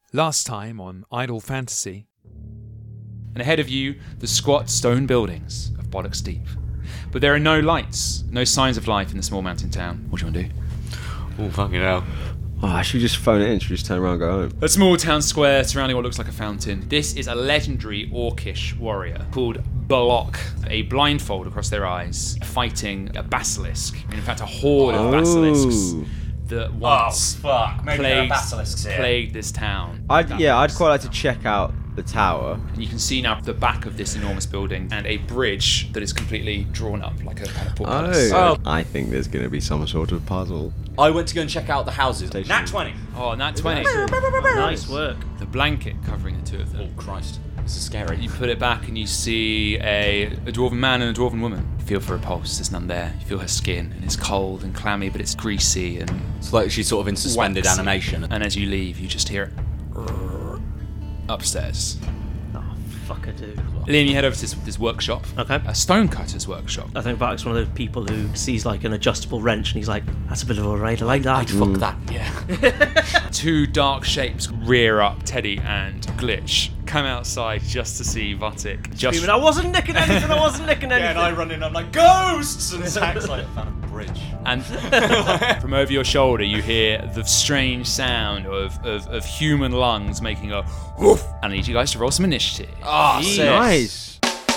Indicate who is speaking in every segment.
Speaker 1: Last time on Idle Fantasy. And ahead of you, the squat stone buildings of Bollocks Deep. But there are no lights, no signs of life in the small mountain town. What do you want to do?
Speaker 2: Oh, fucking hell.
Speaker 3: Oh, should we just phone it in? Should we just turn around and go home?
Speaker 1: A small town square surrounding what looks like a fountain. This is a legendary orcish warrior called Bolok, a blindfold across their eyes, fighting a basilisk. In fact, a horde of basilisks that once plagued this town.
Speaker 3: I'd quite like to check out the tower.
Speaker 1: And you can see now the back of this enormous building and a bridge that is completely drawn up like a kind of portcullis.
Speaker 3: I think there's going to be some sort of puzzle.
Speaker 2: I went to go and check out the houses. Nat 20.
Speaker 1: Oh, Nat 20.
Speaker 4: Nice work.
Speaker 1: The blanket covering the two of them.
Speaker 2: Oh, Christ. This is scary.
Speaker 1: You put it back and you see a dwarven man and a dwarven woman. You feel for her pulse, there's none there. You feel her skin, and it's cold and clammy, but it's greasy and
Speaker 2: It's like she's sort of in suspended
Speaker 1: waxy.
Speaker 2: animation.
Speaker 1: And as you leave, you just hear it upstairs.
Speaker 4: Oh, fuck I do.
Speaker 1: Liam, you head over to this workshop.
Speaker 4: Okay.
Speaker 1: A stonecutter's workshop.
Speaker 4: I think Bart's one of those people who sees like an adjustable wrench and he's like, that's a bit of a raid, I like that.
Speaker 2: I'd fuck that, yeah.
Speaker 1: Two dark shapes rear up. Teddy and Glitch come outside just to see Vatic.
Speaker 4: Screaming, I wasn't nicking anything, I wasn't nicking anything.
Speaker 2: Yeah, and I run in, I'm like, ghosts! And Zach's like, I found a bridge.
Speaker 1: And from over your shoulder, you hear the strange sound of human lungs making a woof. And I need you guys to roll some initiative.
Speaker 2: Ah,
Speaker 3: Nice.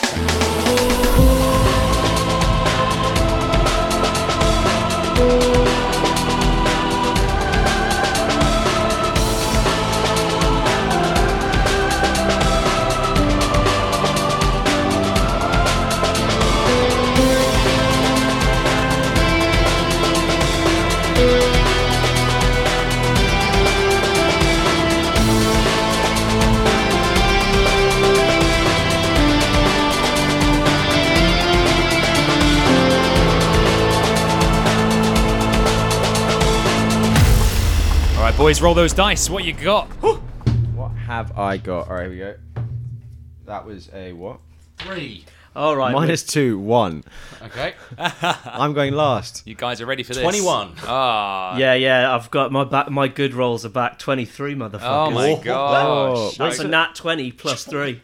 Speaker 1: All right, boys, roll those dice. What you got?
Speaker 3: What have I got? All right, here we go. That was a what?
Speaker 2: 3.
Speaker 4: All right.
Speaker 3: -2, 1.
Speaker 2: Okay.
Speaker 3: I'm going last.
Speaker 1: You guys are ready for this?
Speaker 2: 21.
Speaker 1: Ah.
Speaker 4: Yeah, I've got my good rolls are back. 23, motherfuckers.
Speaker 1: Oh my gosh.
Speaker 4: That's a nat 20 plus 3.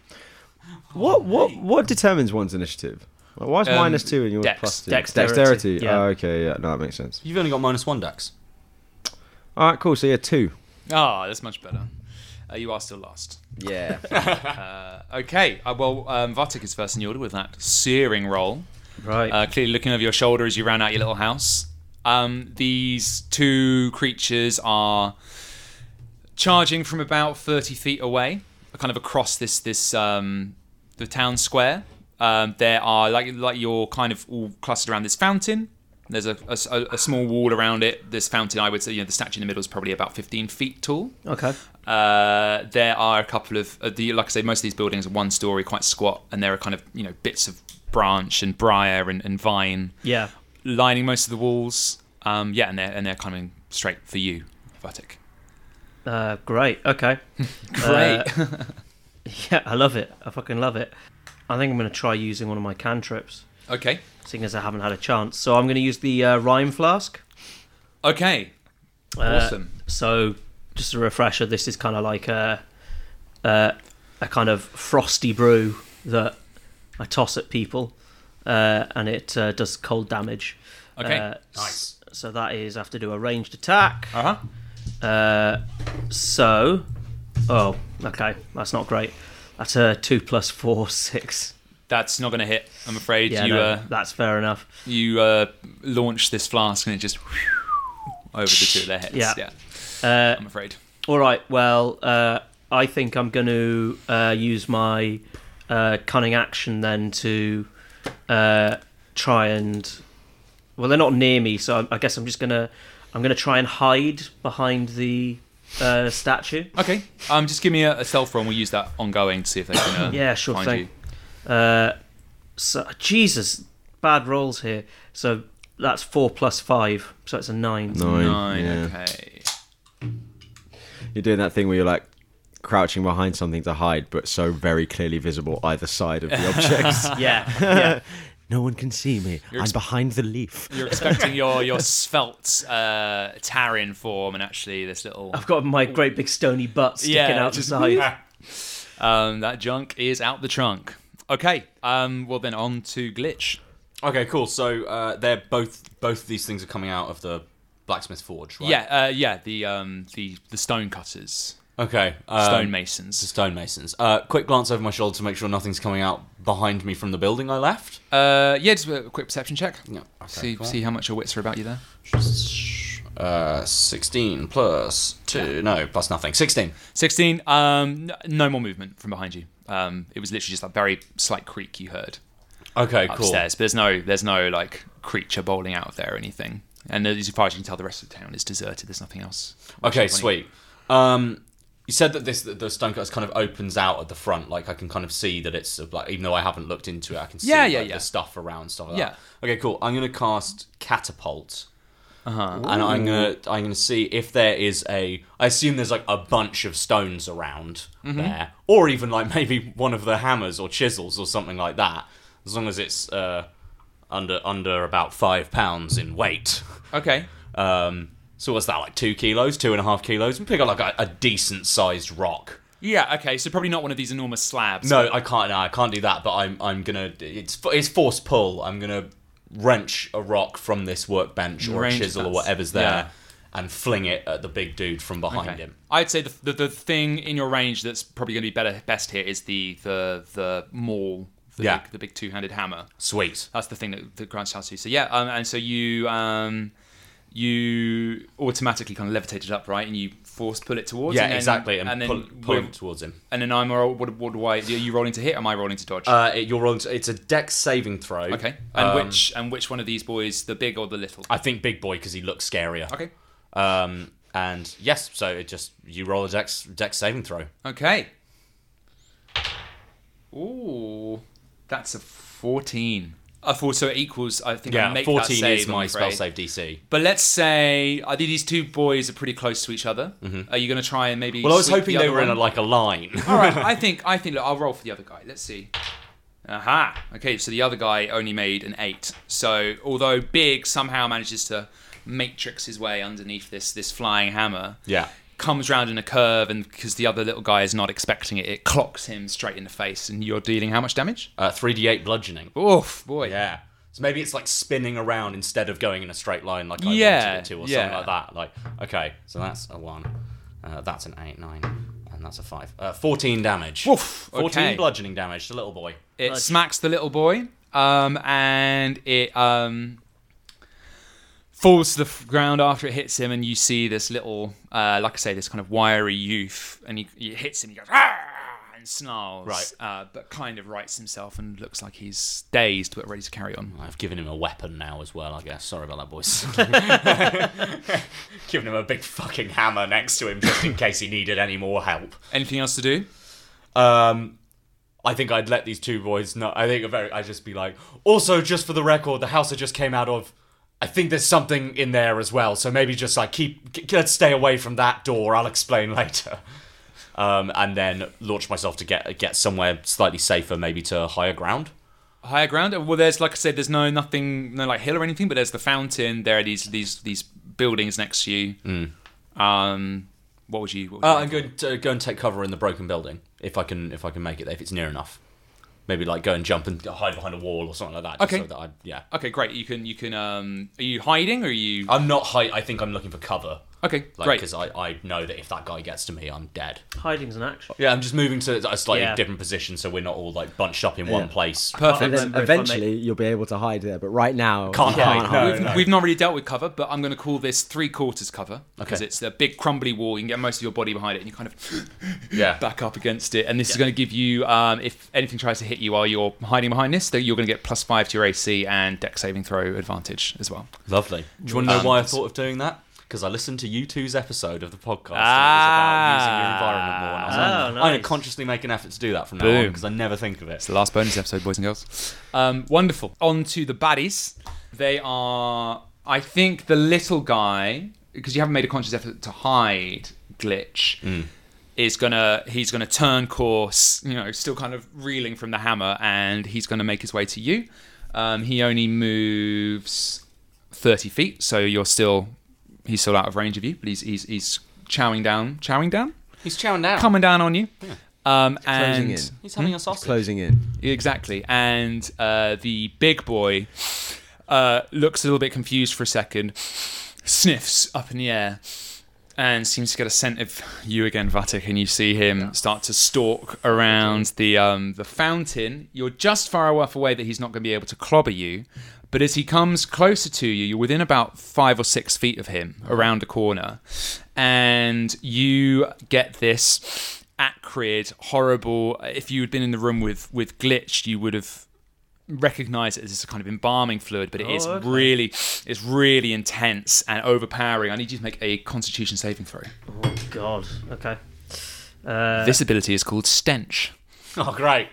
Speaker 3: What determines one's initiative? Like, why is -2 and yours
Speaker 1: Dex.
Speaker 3: +2?
Speaker 4: Dexterity. Yeah.
Speaker 3: Oh, okay, yeah, no, that makes sense.
Speaker 2: You've only got -1 Dex.
Speaker 3: All right, cool. So yeah, 2.
Speaker 1: Ah, that's much better. You are still lost.
Speaker 3: Yeah.
Speaker 1: Okay. Well, Vatic is first in the order with that searing roll.
Speaker 4: Right.
Speaker 1: Clearly looking over your shoulder as you round out your little house. These two creatures are charging from about 30 feet away, kind of across the town square. There are like you're kind of all clustered around this fountain. There's a small wall around it. This fountain, I would say, the statue in the middle is probably about 15 feet tall.
Speaker 4: Okay.
Speaker 1: There are a couple of like I say, most of these buildings are one story, quite squat, and there are kind of bits of branch and briar and vine
Speaker 4: Yeah.
Speaker 1: lining most of the walls. And they're coming straight for you, Vatic.
Speaker 4: Great. Okay.
Speaker 1: Great.
Speaker 4: Yeah, I love it. I fucking love it. I think I'm going to try using one of my cantrips,
Speaker 1: Okay.
Speaker 4: seeing as I haven't had a chance. So I'm going to use the Rhyme Flask.
Speaker 1: Okay. Awesome.
Speaker 4: So, just a refresher, this is kind of like a kind of frosty brew that I toss at people, and it does cold damage.
Speaker 1: Okay.
Speaker 2: Nice.
Speaker 4: So that is, I have to do a ranged attack.
Speaker 1: Uh-huh.
Speaker 4: Oh, okay, that's not great. That's a 2 + 4, 6.
Speaker 1: That's not going to hit, I'm afraid.
Speaker 4: Yeah, that's fair enough.
Speaker 1: You launch this flask and it just over the two of their heads.
Speaker 4: Yeah.
Speaker 1: I'm afraid.
Speaker 4: All right, well, I think I'm going to use my cunning action then to try and... Well, they're not near me, so I guess I'm going to try and hide behind the statue.
Speaker 1: Okay. Just give me a stealth roll and we'll use that ongoing to see if they can
Speaker 4: Yeah, sure
Speaker 1: find
Speaker 4: thing.
Speaker 1: you.
Speaker 4: So Jesus, bad rolls here. So that's 4 + 5, so it's a 9.
Speaker 1: 9,
Speaker 3: yeah.
Speaker 1: okay.
Speaker 3: You're doing that thing where you're like crouching behind something to hide, but so very clearly visible either side of the objects.
Speaker 4: Yeah.
Speaker 3: No one can see me. I'm behind the leaf.
Speaker 1: You're expecting your svelte Tarin form, and actually this little
Speaker 4: I've got my great big stony butt sticking out the side.
Speaker 1: that junk is out the trunk. Okay, well then on to Glitch.
Speaker 2: Okay, cool. So they're both of these things are coming out of the blacksmith forge, right?
Speaker 1: Yeah, the stone cutters,
Speaker 2: Okay.
Speaker 1: stonemasons.
Speaker 2: The stonemasons. Quick glance over my shoulder to make sure nothing's coming out behind me from the building I left.
Speaker 1: Yeah, just a quick perception check.
Speaker 2: Yeah. Okay,
Speaker 1: See how much your wits are about you there.
Speaker 2: 16 plus 2. No, plus nothing. 16.
Speaker 1: 16. No more movement from behind you. It was literally just a very slight creak you heard
Speaker 2: Okay, cool.
Speaker 1: upstairs. But there's no like creature bowling out of there or anything. And as far as you can tell, the rest of the town is deserted. There's nothing else.
Speaker 2: Okay, sweet. You said that the stone cutters kind of opens out at the front, like I can kind of see that it's like, even though I haven't looked into it, I can see the stuff around, stuff like that. Okay, cool. I'm gonna cast catapult, and I'm gonna see if there is I assume there's like a bunch of stones around there, or even like maybe one of the hammers or chisels or something like that, as long as it's under about 5 pounds in weight.
Speaker 1: Okay.
Speaker 2: So what's that, like 2 kilos, 2.5 kilos? And pick up like a decent sized rock.
Speaker 1: Yeah. Okay. So probably not one of these enormous slabs.
Speaker 2: No, I can't. No, I can't do that. But I'm gonna. It's force pull. I'm gonna wrench a rock from this workbench or a chisel or whatever's there, and fling it at the big dude from behind him.
Speaker 1: I'd say the thing in your range that's probably going to be best here is the maul. The big two-handed hammer.
Speaker 2: Sweet.
Speaker 1: That's the thing that grants chance to. So yeah, and so you automatically kind of levitate it up, right? And you force pull it towards.
Speaker 2: Yeah,
Speaker 1: and then,
Speaker 2: exactly.
Speaker 1: And then
Speaker 2: pull it towards him.
Speaker 1: And then what do I? Are you rolling to hit? Or am I rolling to dodge?
Speaker 2: You're rolling. It's a dex saving throw.
Speaker 1: Okay. And which one of these boys, the big or the little?
Speaker 2: I think big boy because he looks scarier.
Speaker 1: Okay.
Speaker 2: And yes, so it just you roll a dex saving throw.
Speaker 1: Okay. Ooh, that's a 14. So it equals. I think I make
Speaker 2: 14
Speaker 1: that save,
Speaker 2: is my spell save DC.
Speaker 1: But let's say these two boys are pretty close to each other. Mm-hmm. Are you going to try and maybe?
Speaker 2: Well, I was
Speaker 1: sweep
Speaker 2: hoping
Speaker 1: the
Speaker 2: they
Speaker 1: other
Speaker 2: were in
Speaker 1: one?
Speaker 2: a line.
Speaker 1: All right, I think. Look, I'll roll for the other guy. Let's see. Aha. Okay, so the other guy only made an 8. So although Big somehow manages to matrix his way underneath this flying hammer.
Speaker 2: Yeah.
Speaker 1: Comes round in a curve, and because the other little guy is not expecting it, it clocks him straight in the face, and you're dealing how much damage?
Speaker 2: 3d8 bludgeoning.
Speaker 1: Oof, boy.
Speaker 2: Yeah. So maybe it's like spinning around instead of going in a straight line like I wanted it to, or something like that. Like, okay, so that's a 1. That's an 8, 9, and that's a 5. 14 damage.
Speaker 1: Woof,
Speaker 2: 14
Speaker 1: okay.
Speaker 2: bludgeoning damage to little boy.
Speaker 1: It smacks the little boy, and it falls to the ground after it hits him, and you see this little, like I say, this kind of wiry youth, and he hits him, he goes, "Ah!" and snarls,
Speaker 2: right.
Speaker 1: But kind of rights himself and looks like he's dazed but ready to carry on.
Speaker 2: I've given him a weapon now as well, I guess. Sorry about that, boys. Giving him a big fucking hammer next to him just in case he needed any more help.
Speaker 1: Anything else to do?
Speaker 2: I think I'd let these two boys know. I'd just be like, also, just for the record, the house I just came out of, I think there's something in there as well, so maybe just like let's stay away from that door. I'll explain later. And then launch myself to get somewhere slightly safer, maybe to higher ground.
Speaker 1: Higher ground? Well, there's, like I said, there's no like hill or anything, but there's the fountain. There are these buildings next to you. What would you?
Speaker 2: I'm going to go and take cover in the broken building if I can make it there, if it's near enough. Maybe like go and jump and hide behind a wall or something like that.
Speaker 1: Okay.
Speaker 2: So that
Speaker 1: Okay, great. You can. Are you hiding or are you?
Speaker 2: I'm not hiding. I think I'm looking for cover.
Speaker 1: Okay,
Speaker 2: great. Because I know that if that guy gets to me, I'm dead.
Speaker 4: Hiding's an action.
Speaker 2: Yeah, I'm just moving to a slightly different position so we're not all like bunched up in one place.
Speaker 1: Perfect.
Speaker 3: And then eventually you'll be able to hide there, but right now
Speaker 2: Can't
Speaker 3: you
Speaker 2: hide. No.
Speaker 1: We've not really dealt with cover, but I'm going to call this 3/4 cover because it's a big crumbly wall. You can get most of your body behind it, and you kind of back up against it. And this is going to give you, if anything tries to hit you while you're hiding behind this, you're going to get +5 to your AC and dex saving throw advantage as well.
Speaker 2: Lovely. Do you want to know why I thought of doing that? Because I listened to U2's episode of the podcast. And it was about using your environment more. And I was like, I'm going to consciously make an effort to do that from now on because I never think of it.
Speaker 1: It's the last bonus episode, boys and girls. Wonderful. On to the baddies. They are, I think, the little guy, because you haven't made a conscious effort to hide Glitch, he's gonna turn course, still kind of reeling from the hammer, and he's gonna make his way to you. He only moves 30 feet, so he's still out of range of you, but he's chowing down.
Speaker 2: He's chowing down.
Speaker 1: Coming down on you.
Speaker 2: Yeah.
Speaker 3: Closing in.
Speaker 2: He's having a sausage.
Speaker 3: Closing in.
Speaker 1: Exactly. And the big boy looks a little bit confused for a second, sniffs up in the air, and seems to get a scent of you again, Vatic, and you see him start to stalk around the fountain. You're just far enough away that he's not going to be able to clobber you, but as he comes closer to you, you're within about 5 or 6 feet of him around a corner, and you get this acrid, horrible. If you had been in the room with Glitch, you would have recognized it as a kind of embalming fluid, but it's really intense and overpowering. I need you to make a Constitution saving throw.
Speaker 4: Oh God. Okay.
Speaker 1: This ability is called Stench.
Speaker 2: Oh, great.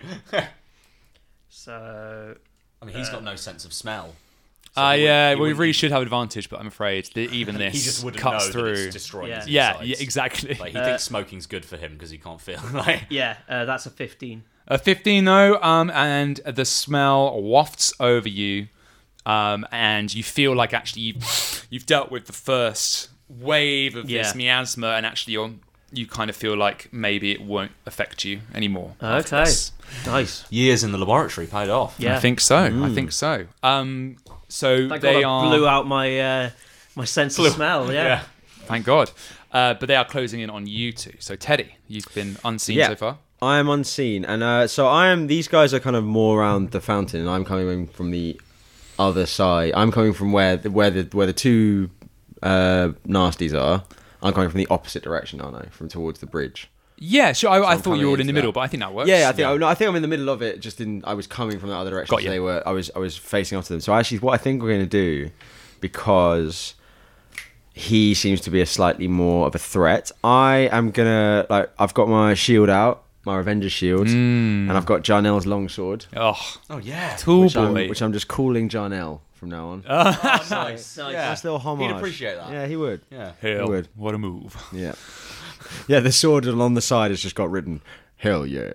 Speaker 4: So.
Speaker 2: I mean, he's got no sense of smell.
Speaker 1: We really should have advantage, but I'm afraid that even this
Speaker 2: he just wouldn't
Speaker 1: cuts
Speaker 2: know
Speaker 1: through.
Speaker 2: That it's destroying his
Speaker 1: yeah,
Speaker 2: insides.
Speaker 1: Exactly.
Speaker 2: Like, he thinks smoking's good for him because he can't feel. Like,
Speaker 4: that's a 15.
Speaker 1: A 15 though, and the smell wafts over you, and you feel like actually you've dealt with the first wave of this miasma, and actually you kind of feel like maybe it won't affect you anymore.
Speaker 4: Okay, nice.
Speaker 2: Years in the laboratory paid off.
Speaker 1: Yeah, I think so. I think so. So
Speaker 4: Thank
Speaker 1: they
Speaker 4: God I blew out my my sense of smell. Yeah.
Speaker 1: Thank God. But they are closing in on you two. So Teddy, you've been unseen so far.
Speaker 3: I am unseen, and these guys are kind of more around the fountain, and I'm coming from the other side. I'm coming from where the two nasties are. I'm coming from the opposite direction, aren't I? From towards the bridge.
Speaker 1: Yeah, sure. I thought you were all in the middle, but I think that works.
Speaker 3: Yeah, I think I'm in the middle of it. I was coming from the other direction.
Speaker 1: Got you.
Speaker 3: So I was facing off to them. So actually, what I think we're going to do, because he seems to be a slightly more of a threat, I am gonna I've got my shield out, my Revenger shield, and I've got Jarnell's longsword.
Speaker 1: Oh
Speaker 2: yeah,
Speaker 1: tool boy.
Speaker 3: Which I'm just calling Jarnell from now on.
Speaker 2: Oh, nice.
Speaker 3: Yeah. Nice little homage.
Speaker 2: He'd appreciate that.
Speaker 3: Yeah, he would.
Speaker 2: Yeah,
Speaker 1: hell,
Speaker 3: he would.
Speaker 1: What a move.
Speaker 3: Yeah. Yeah, the sword along the side has just got written, hell yeah.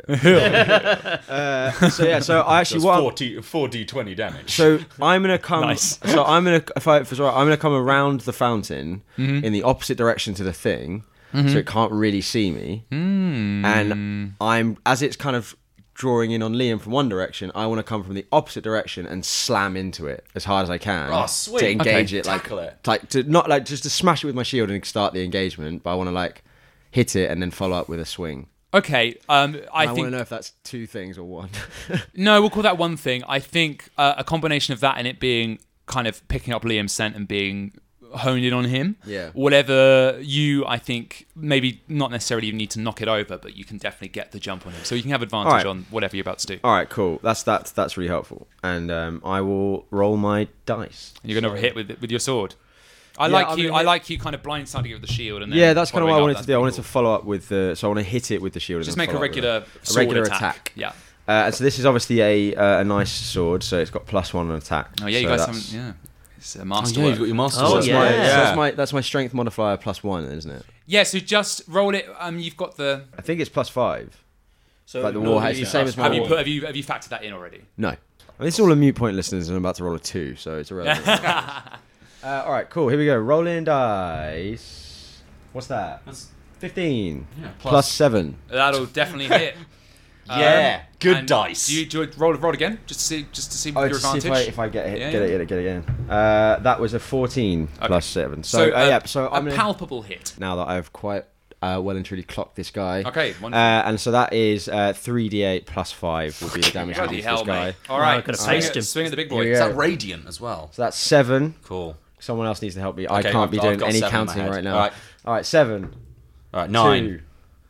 Speaker 3: So I actually want
Speaker 2: 4d20 damage.
Speaker 3: So I'm gonna come.
Speaker 1: Nice.
Speaker 3: So I'm gonna I'm gonna come around the fountain in the opposite direction to the thing, so it can't really see me. And as it's kind of drawing in on Liam from one direction, I want to come from the opposite direction and slam into it as hard as I can.
Speaker 2: Oh, sweet.
Speaker 3: To engage it,
Speaker 2: Tackle it.
Speaker 3: Just to smash it with my shield and start the engagement, but I want to hit it and then follow up with a swing.
Speaker 1: Okay, I
Speaker 3: want
Speaker 1: think
Speaker 3: to know if that's two things or one.
Speaker 1: no, we'll call that one thing. I think a combination of that and it being kind of picking up Liam's scent and being honed in on him.
Speaker 3: Yeah.
Speaker 1: Whatever I think maybe not necessarily even need to knock it over, but you can definitely get the jump on him, so you can have advantage on whatever you're about to do.
Speaker 3: All right, cool. That's really helpful, and I will roll my dice.
Speaker 1: And you're going to hit with your sword. I like you kind of blindsiding it with the shield, and then
Speaker 3: that's kind of what I wanted to do. I wanted to follow up with so I want to hit it with the shield.
Speaker 1: Just
Speaker 3: and
Speaker 1: make a regular attack. Yeah.
Speaker 3: And so this is obviously a nice sword, so it's got +1 on attack.
Speaker 1: Oh yeah,
Speaker 3: so
Speaker 1: you guys haven't. Yeah, it's a masterwork.
Speaker 2: You've got your master.
Speaker 4: Oh,
Speaker 3: So that's my strength modifier +1, isn't it?
Speaker 1: Yeah, so just roll it. You've got the.
Speaker 3: I think it's +5.
Speaker 4: So
Speaker 3: Like the war it's the same as my.
Speaker 1: Have you factored that in already?
Speaker 3: No. I mean, it's all a mute point, listeners, and I'm about to roll a 2, so it's irrelevant. All right, cool. Here we go. Rolling dice. What's that?
Speaker 2: That's
Speaker 3: 15.
Speaker 2: Yeah,
Speaker 3: +7.
Speaker 1: That'll definitely hit.
Speaker 2: Yeah, good
Speaker 1: and
Speaker 2: dice.
Speaker 1: Do you roll again, just to see your advantage?
Speaker 3: See if I get it, get it again. That was a 14 +7. So I'm
Speaker 1: a palpable hit.
Speaker 3: Now that I've quite well and truly clocked this guy.
Speaker 1: Okay, wonderful.
Speaker 3: And so that is 3d8 +5 will be the damage I do to this guy.
Speaker 1: Mate. All right,
Speaker 4: could have faced him.
Speaker 1: Swing at the big boy.
Speaker 3: Yeah.
Speaker 2: Is that radiant as well?
Speaker 3: So that's 7.
Speaker 2: Cool.
Speaker 3: Someone else needs to help me. I
Speaker 2: Okay,
Speaker 3: can't be
Speaker 2: I've
Speaker 3: doing
Speaker 2: got
Speaker 3: any
Speaker 2: 7 in my
Speaker 3: counting
Speaker 2: head.
Speaker 3: right now. All right, 7.
Speaker 2: All right, 9.
Speaker 3: 2.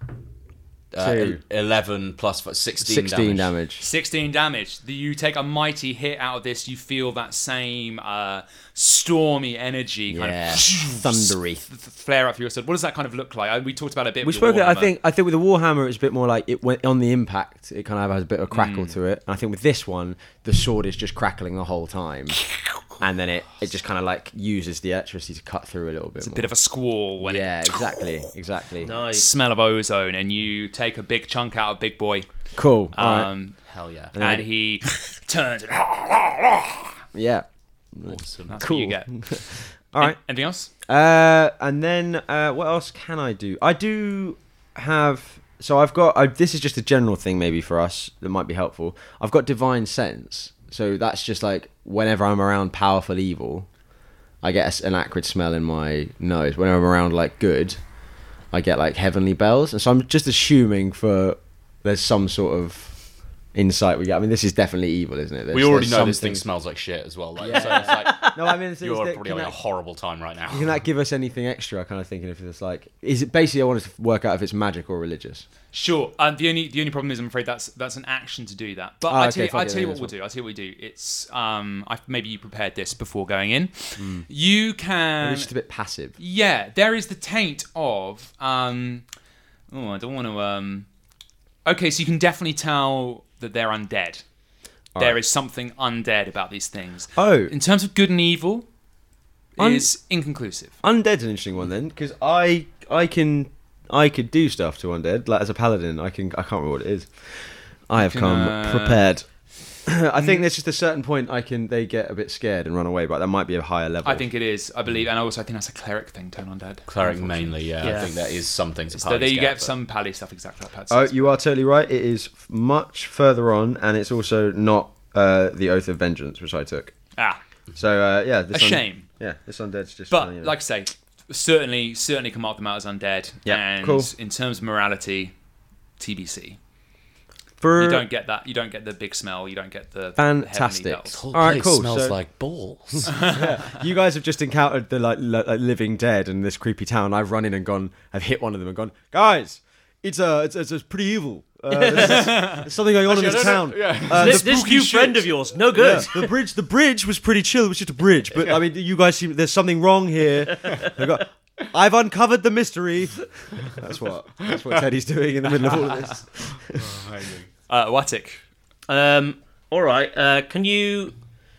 Speaker 2: 11 plus 16
Speaker 3: 16 damage.
Speaker 1: 16 damage. You take a mighty hit out of this. You feel that same stormy energy kind of
Speaker 3: thundery
Speaker 1: flare up for your sword. What does that kind of look like? We talked about it a bit.
Speaker 3: We spoke. I think with the Warhammer, it's a bit more like it went on the impact. It kind of has a bit of crackle to it. And I think with this one, the sword is just crackling the whole time. and then it just kind of like uses the electricity to cut through a little bit.
Speaker 1: It's a bit of a squall when
Speaker 3: exactly.
Speaker 4: Nice.
Speaker 1: Smell of ozone, and you take a big chunk out of Big Boy.
Speaker 3: Cool. All right.
Speaker 2: Hell yeah.
Speaker 1: And he turns. And
Speaker 3: Yeah.
Speaker 2: Awesome.
Speaker 1: that's
Speaker 3: Cool.
Speaker 1: what you get.
Speaker 3: All right.
Speaker 1: Anything else?
Speaker 3: And then what else can I do? I do have. So I've got. This is just a general thing, maybe for us that might be helpful. I've got divine sense. So that's just like whenever I'm around powerful evil, I get an acrid smell in my nose. Whenever I'm around like good, I get like heavenly bells. And so I'm just assuming there's some sort of insight we get. I mean, this is definitely evil, isn't it?
Speaker 2: We already know this thing smells like shit as well. Like, so it's like,
Speaker 3: no, I mean,
Speaker 2: you're probably having a horrible time right now.
Speaker 3: Can that give us anything extra? Kind of thinking if it's like, is it basically? I wanted to work out if it's magic or religious.
Speaker 1: Sure. The only problem is, I'm afraid that's an action to do that. But I tell you what we'll do. It's maybe you prepared this before going in. You can.
Speaker 3: It's just a bit passive.
Speaker 1: Yeah, there is the taint of. I don't want to. Okay, so you can definitely tell that they're undead. There is something undead about these things.
Speaker 3: Oh.
Speaker 1: In terms of good and evil, is inconclusive.
Speaker 3: Undead's an interesting one then, because I could do stuff to undead. Like as a paladin, I can't remember what it is. I have come prepared. I think there's just a certain point they get a bit scared and run away, but that might be a higher level.
Speaker 1: I think it is, I believe, and also I think that's a cleric thing, turn undead.
Speaker 2: Cleric mainly, yeah. I think that is some things.
Speaker 1: So there you get some pally stuff exactly like Pat
Speaker 3: Oh,
Speaker 1: says.
Speaker 3: you are totally right. It is much further on, and it's also not the Oath of Vengeance, which I took. So yeah,
Speaker 1: shame.
Speaker 3: Yeah, this undead's just.
Speaker 1: But like I say, certainly can mark them out as undead.
Speaker 3: Yeah,
Speaker 1: and
Speaker 3: cool.
Speaker 1: In terms of morality, TBC.
Speaker 3: For
Speaker 1: You don't get that. You don't get the big smell. You don't get the
Speaker 3: fantastic.
Speaker 1: The heavenly bells.
Speaker 2: Whole
Speaker 3: All right,
Speaker 2: place
Speaker 3: cool.
Speaker 2: Smells
Speaker 3: So-
Speaker 2: like balls.
Speaker 3: You guys have just encountered the like living dead in this creepy town. I've run in and gone. I've hit one of them and gone, guys. It's pretty evil. There's something going on in this town.
Speaker 4: This new friend of yours, no good.
Speaker 3: Yeah, the bridge was pretty chill. It was just a bridge, but I mean, you guys seem there's something wrong here. I've uncovered the mystery. That's what Teddy's doing in the middle of all of this.
Speaker 1: Watik.
Speaker 4: All right. Can you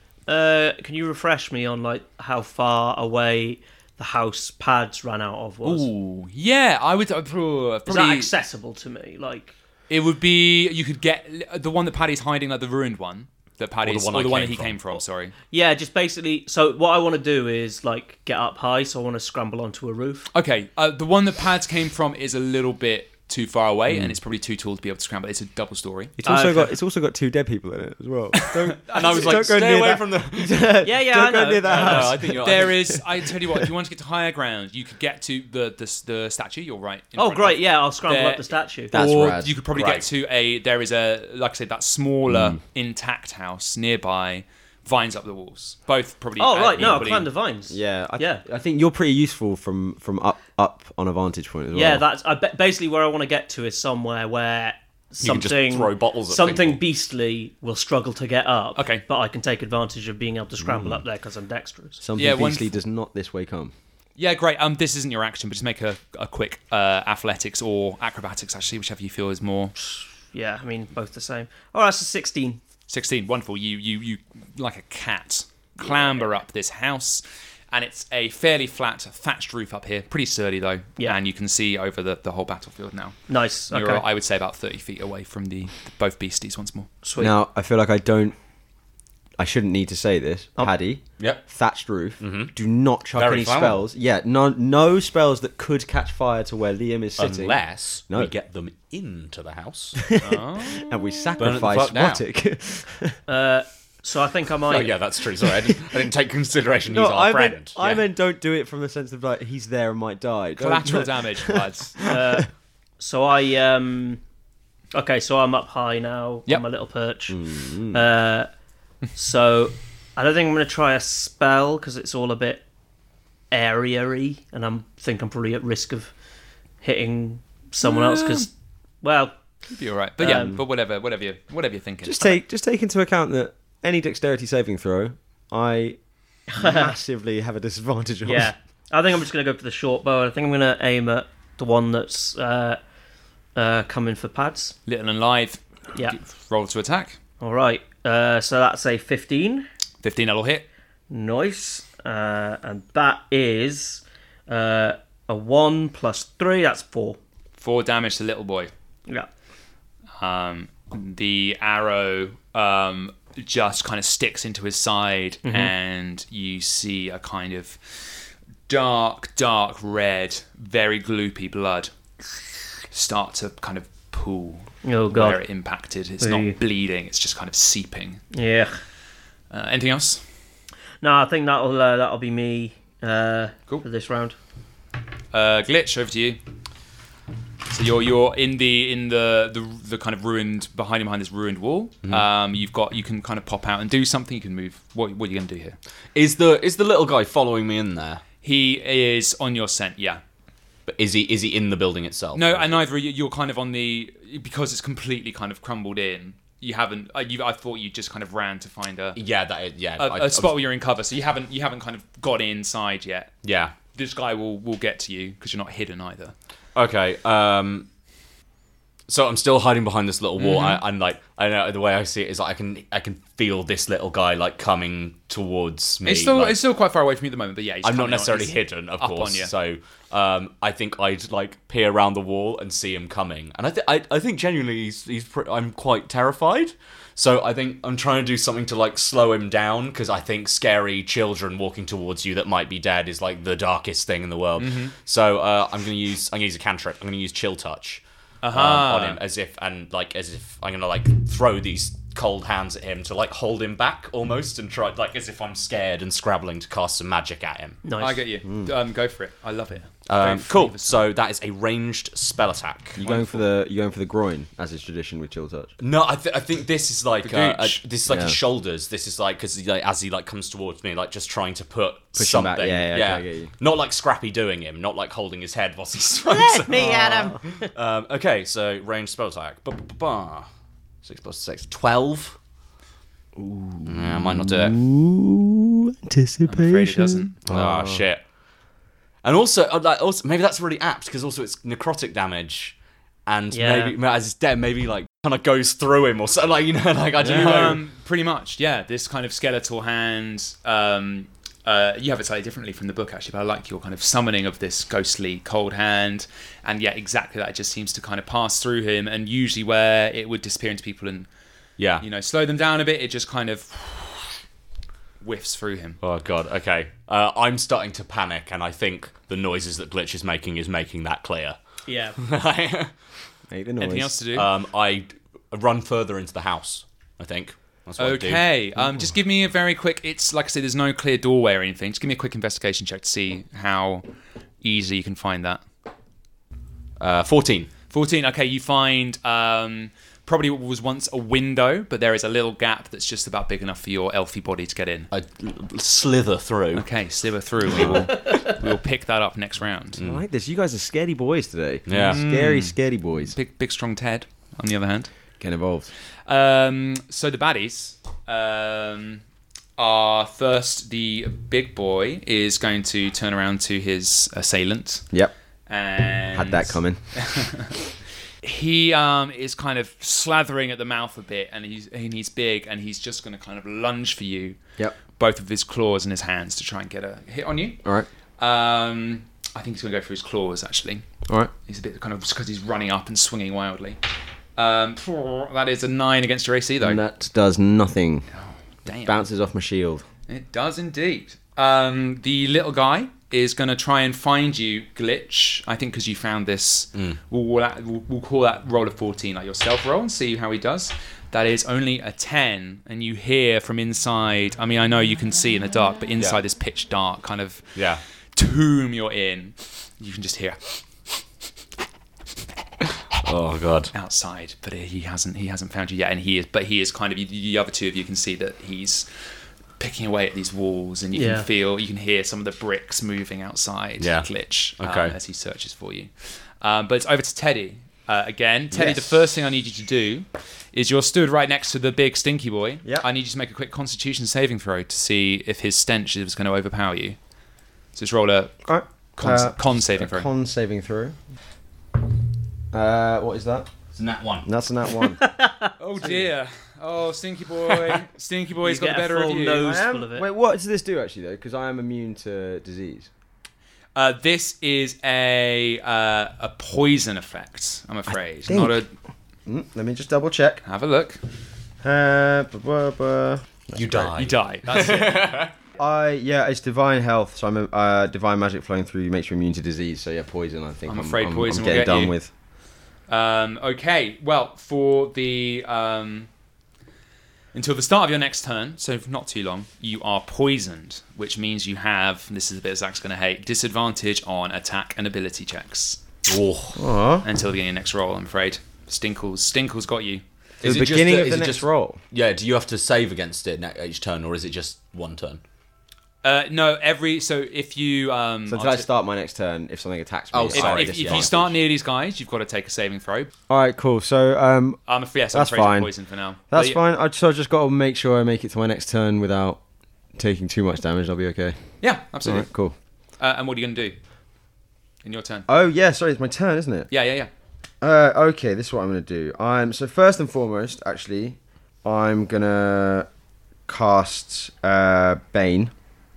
Speaker 4: refresh me on like how far away the house Pads ran out of was?
Speaker 1: Ooh, yeah. I would probably.
Speaker 4: Is that accessible to me? Like,
Speaker 1: it would be. You could get the one that Paddy's hiding, like the ruined one. That Paddy's, or the one that he came from. Sorry.
Speaker 4: yeah, just basically. So what I want to do is like get up high. So I want to scramble onto a roof.
Speaker 1: Okay. The one that Pads came from is a little bit too far away, and it's probably too tall to be able to scramble. It's a double story.
Speaker 3: It's also got two dead people in it as well.
Speaker 2: And I was like, stay away from the.
Speaker 4: Yeah,
Speaker 3: Don't go near that house.
Speaker 2: I think
Speaker 1: There is. I tell you what. If you want to get to higher ground, you could get to the statue. You're right.
Speaker 4: Oh, great! Yeah, I'll scramble up the statue.
Speaker 3: That's
Speaker 1: or
Speaker 3: rad.
Speaker 1: you could probably get to there is a, like I said, that smaller intact house nearby. Vines up the walls. Both probably.
Speaker 4: Oh right, no, I'll
Speaker 1: equally-
Speaker 4: climb the vines.
Speaker 3: Yeah,
Speaker 4: Yeah.
Speaker 3: I think you're pretty useful from up on a vantage point as well.
Speaker 4: Yeah, that's basically where I want to get to is somewhere where
Speaker 2: can just
Speaker 4: something
Speaker 2: throw bottles at
Speaker 4: something
Speaker 2: people.
Speaker 4: beastly will struggle to get up.
Speaker 1: Okay.
Speaker 4: But I can take advantage of being able to scramble up there because I'm dexterous.
Speaker 3: Something
Speaker 1: Yeah,
Speaker 3: beastly does not this way come.
Speaker 1: Yeah, great. This isn't your action, but just make a quick athletics or acrobatics, actually, whichever you feel is more.
Speaker 4: Yeah, I mean both the same. Oh, that's a 16.
Speaker 1: 16. Wonderful. You like a cat clamber up this house, and it's a fairly flat thatched roof up here. Pretty sturdy though.
Speaker 4: Yeah.
Speaker 1: And you can see over the whole battlefield now.
Speaker 4: Nice.
Speaker 1: You're,
Speaker 4: Okay.
Speaker 1: I would say about 30 feet away from the both beasties once more.
Speaker 4: Sweet.
Speaker 3: Now I feel like I shouldn't need to say this, Paddy.
Speaker 2: Yep.
Speaker 3: Thatched roof. Do not chuck
Speaker 2: Very
Speaker 3: any
Speaker 2: flammable.
Speaker 3: spells. Yeah, no spells that could catch fire to where Liam is sitting.
Speaker 2: Unless
Speaker 3: No.
Speaker 2: we get them into the house.
Speaker 3: And we
Speaker 2: Burn
Speaker 3: sacrifice
Speaker 2: it the fuck down.
Speaker 4: So I think I might.
Speaker 2: Oh yeah, that's true. Sorry, I didn't take consideration. He's our
Speaker 3: I
Speaker 2: friend.
Speaker 3: meant, I meant don't do it from the sense of like he's there and might die. Don't-
Speaker 1: Collateral damage, lads.
Speaker 4: So I Okay, so I'm up high now
Speaker 1: Yep.
Speaker 4: on my little perch. So I don't think I'm going to try a spell because it's all a bit area-y, and I'm probably at risk of hitting someone else because, well,
Speaker 1: You'd be all right. But yeah, but whatever you're thinking.
Speaker 3: Just take into account that any dexterity saving throw, I massively have a disadvantage on.
Speaker 4: yeah. I think I'm just going to go for the short bow. I think I'm going to aim at the one that's coming for Pads.
Speaker 1: Little and lithe.
Speaker 4: Yeah.
Speaker 1: Roll to attack.
Speaker 4: All right. So that's a 15.
Speaker 1: 15, that'll hit.
Speaker 4: Nice. And that is a 1 plus 3. That's 4.
Speaker 1: 4 damage to little boy.
Speaker 4: Yeah.
Speaker 1: The arrow just kind of sticks into his side, and you see a kind of dark red, very gloopy blood start to kind of pool
Speaker 4: Oh god.
Speaker 1: where it impacted. It's not bleeding, it's just kind of seeping.
Speaker 4: Yeah.
Speaker 1: Anything else?
Speaker 4: No, I think that'll be me
Speaker 1: Cool.
Speaker 4: for this round.
Speaker 1: Glitch, over to you. So you're in the kind of ruined behind this ruined wall. You can kind of pop out and do something. You can move. What are you going to do here?
Speaker 2: Is the little guy following me in there?
Speaker 1: He is on your scent. Yeah.
Speaker 2: But is he in the building itself?
Speaker 1: No, and neither are you. You're kind of on because it's completely kind of crumbled in. You haven't. I thought you just kind of ran to find a spot where you're in cover. So you haven't kind of got inside yet.
Speaker 2: Yeah.
Speaker 1: This guy will get to you because you're not hidden either.
Speaker 2: Okay. So I'm still hiding behind this little wall. I'm like, I know the way I see it is like I can feel this little guy like coming towards me.
Speaker 1: It's still quite far away from you at the moment, but yeah,
Speaker 2: I'm not necessarily hidden, of course.
Speaker 1: On you.
Speaker 2: So I think I'd like peer around the wall and see him coming, and I think genuinely I'm quite terrified. So I think I'm trying to do something to like slow him down, because I think scary children walking towards you that might be dead is like the darkest thing in the world. So I'm gonna use a cantrip. I'm gonna use Chill Touch on him, as if I'm gonna like throw these cold hands at him to like hold him back almost, and try like as if I'm scared and scrabbling to cast some magic at him.
Speaker 4: Nice.
Speaker 1: I get you. Go for it. I love it.
Speaker 2: Cool. So that is a ranged spell attack.
Speaker 3: You going for the groin, as is tradition with Chill Touch?
Speaker 2: No, I think this is like his shoulders. This is like because as he like comes towards me, like just trying to push something.
Speaker 3: Him back. Yeah. Okay, I get you.
Speaker 2: Not like Scrappy doing him. Not like holding his head whilst he's trying.
Speaker 4: Let me at him.
Speaker 2: Okay, so ranged spell attack. 6 plus 6, 12. Ooh, I might not do it.
Speaker 3: Ooh, anticipation.
Speaker 1: I'm afraid it doesn't.
Speaker 2: Oh shit. And also maybe that's really apt, because also it's necrotic damage, and maybe as it's dead, maybe like kind of goes through him or something. Like like I don't know.
Speaker 1: Pretty much, yeah. This kind of skeletal hand. You have it slightly differently from the book, actually, but I like your kind of summoning of this ghostly cold hand, and yeah, exactly that. It just seems to kind of pass through him, and usually where it would disappear into people and slow them down a bit, it just kind of whiffs through him.
Speaker 2: Oh god, okay. I'm starting to panic, and I think the noises that Glitch is making that clear.
Speaker 4: Yeah.
Speaker 3: Make the noise.
Speaker 1: Anything else to do?
Speaker 2: I run further into the house, I think. That's what
Speaker 1: okay. Just give me a very quick. It's like I said, there's no clear doorway or anything. Just give me a quick investigation check to see how easily you can find that.
Speaker 2: 14.
Speaker 1: 14. Okay, you find probably what was once a window, but there is a little gap that's just about big enough for your elfy body to get in.
Speaker 2: I slither through.
Speaker 1: Okay, slither through. We will pick that up next round.
Speaker 3: I like this. You guys are scaredy boys today.
Speaker 2: Yeah.
Speaker 3: Scary boys.
Speaker 1: Big strong Ted, on the other hand.
Speaker 3: Get involved.
Speaker 1: So the baddies are first. The big boy is going to turn around to his assailant.
Speaker 3: Yep.
Speaker 1: And
Speaker 3: had that coming.
Speaker 1: He is kind of slathering at the mouth a bit, and he's big, and he's just going to kind of lunge for you.
Speaker 3: Yep.
Speaker 1: Both of his claws and his hands to try and get a hit on you.
Speaker 3: All right.
Speaker 1: I think he's going to go for his claws, actually.
Speaker 3: All right.
Speaker 1: He's a bit kind of just because he's running up and swinging wildly. That is a 9 against your AC, though.
Speaker 3: And that does nothing.
Speaker 1: Oh, damn.
Speaker 3: Bounces off my shield.
Speaker 1: It does indeed. The little guy is going to try and find you, Glitch. I think because you found this, we'll call that roll of 14 like your stealth roll and see how he does. That is only a 10, and you hear from inside. I mean, I know you can see in the dark, but inside this pitch dark kind of tomb you're in, you can just hear.
Speaker 2: Oh god!
Speaker 1: Outside, but he hasn't found you yet, and he is kind of. The other two of you can see that he's picking away at these walls, and you can hear some of the bricks moving outside. Glitch, as he searches for you. But it's over to Teddy again. Teddy, yes. The first thing I need you to do is you're stood right next to the big stinky boy.
Speaker 3: Yep.
Speaker 1: I need you to make a quick Constitution saving throw to see if his stench is going to overpower you. So just roll a con saving throw.
Speaker 3: Con saving throw. What is that?
Speaker 2: It's a nat 1.
Speaker 3: That's a nat 1.
Speaker 1: Oh dear. Oh, Stinky Boy. Stinky Boy's got the better of you.
Speaker 4: Nose full of it.
Speaker 3: Wait, what does this do actually though? Because I am immune to disease.
Speaker 1: This is a poison effect, I'm afraid.
Speaker 3: think-
Speaker 1: Not a...
Speaker 3: Let me just double check.
Speaker 1: Have a look.
Speaker 2: You die.
Speaker 1: You die. That's it.
Speaker 3: It's divine health, so I'm divine magic flowing through makes you immune to disease. So yeah, poison. I think
Speaker 1: I'm afraid poison
Speaker 3: I'm
Speaker 1: will
Speaker 3: getting
Speaker 1: get
Speaker 3: done
Speaker 1: you.
Speaker 3: with.
Speaker 1: Okay, well, for the... until the start of your next turn, so not too long, you are poisoned, which means you have, this is a bit Zach's going to hate, disadvantage on attack and ability checks.
Speaker 2: Oh.
Speaker 1: Until the beginning of your next roll, I'm afraid. Stinkle's got you.
Speaker 3: Is the beginning of the next roll?
Speaker 2: Yeah, do you have to save against it each turn, or is it just one turn?
Speaker 1: No, so if you...
Speaker 3: So until I start my next turn, if something attacks me...
Speaker 2: Oh, sorry.
Speaker 1: If you start near these guys, you've got to take a saving throw.
Speaker 3: Alright, cool. So,
Speaker 1: I'm afraid
Speaker 3: that's
Speaker 1: you're
Speaker 3: fine.
Speaker 1: poisoned for now.
Speaker 3: That's fine. I've just got to make sure I make it to my next turn without taking too much damage. I'll be okay.
Speaker 1: Yeah, absolutely.
Speaker 3: Alright, cool.
Speaker 1: And what are you going to do in your turn?
Speaker 3: Oh, yeah, sorry, it's my turn, isn't it?
Speaker 1: Yeah.
Speaker 3: Okay, this is what I'm going to do. So first and foremost, actually, I'm going to cast Bane.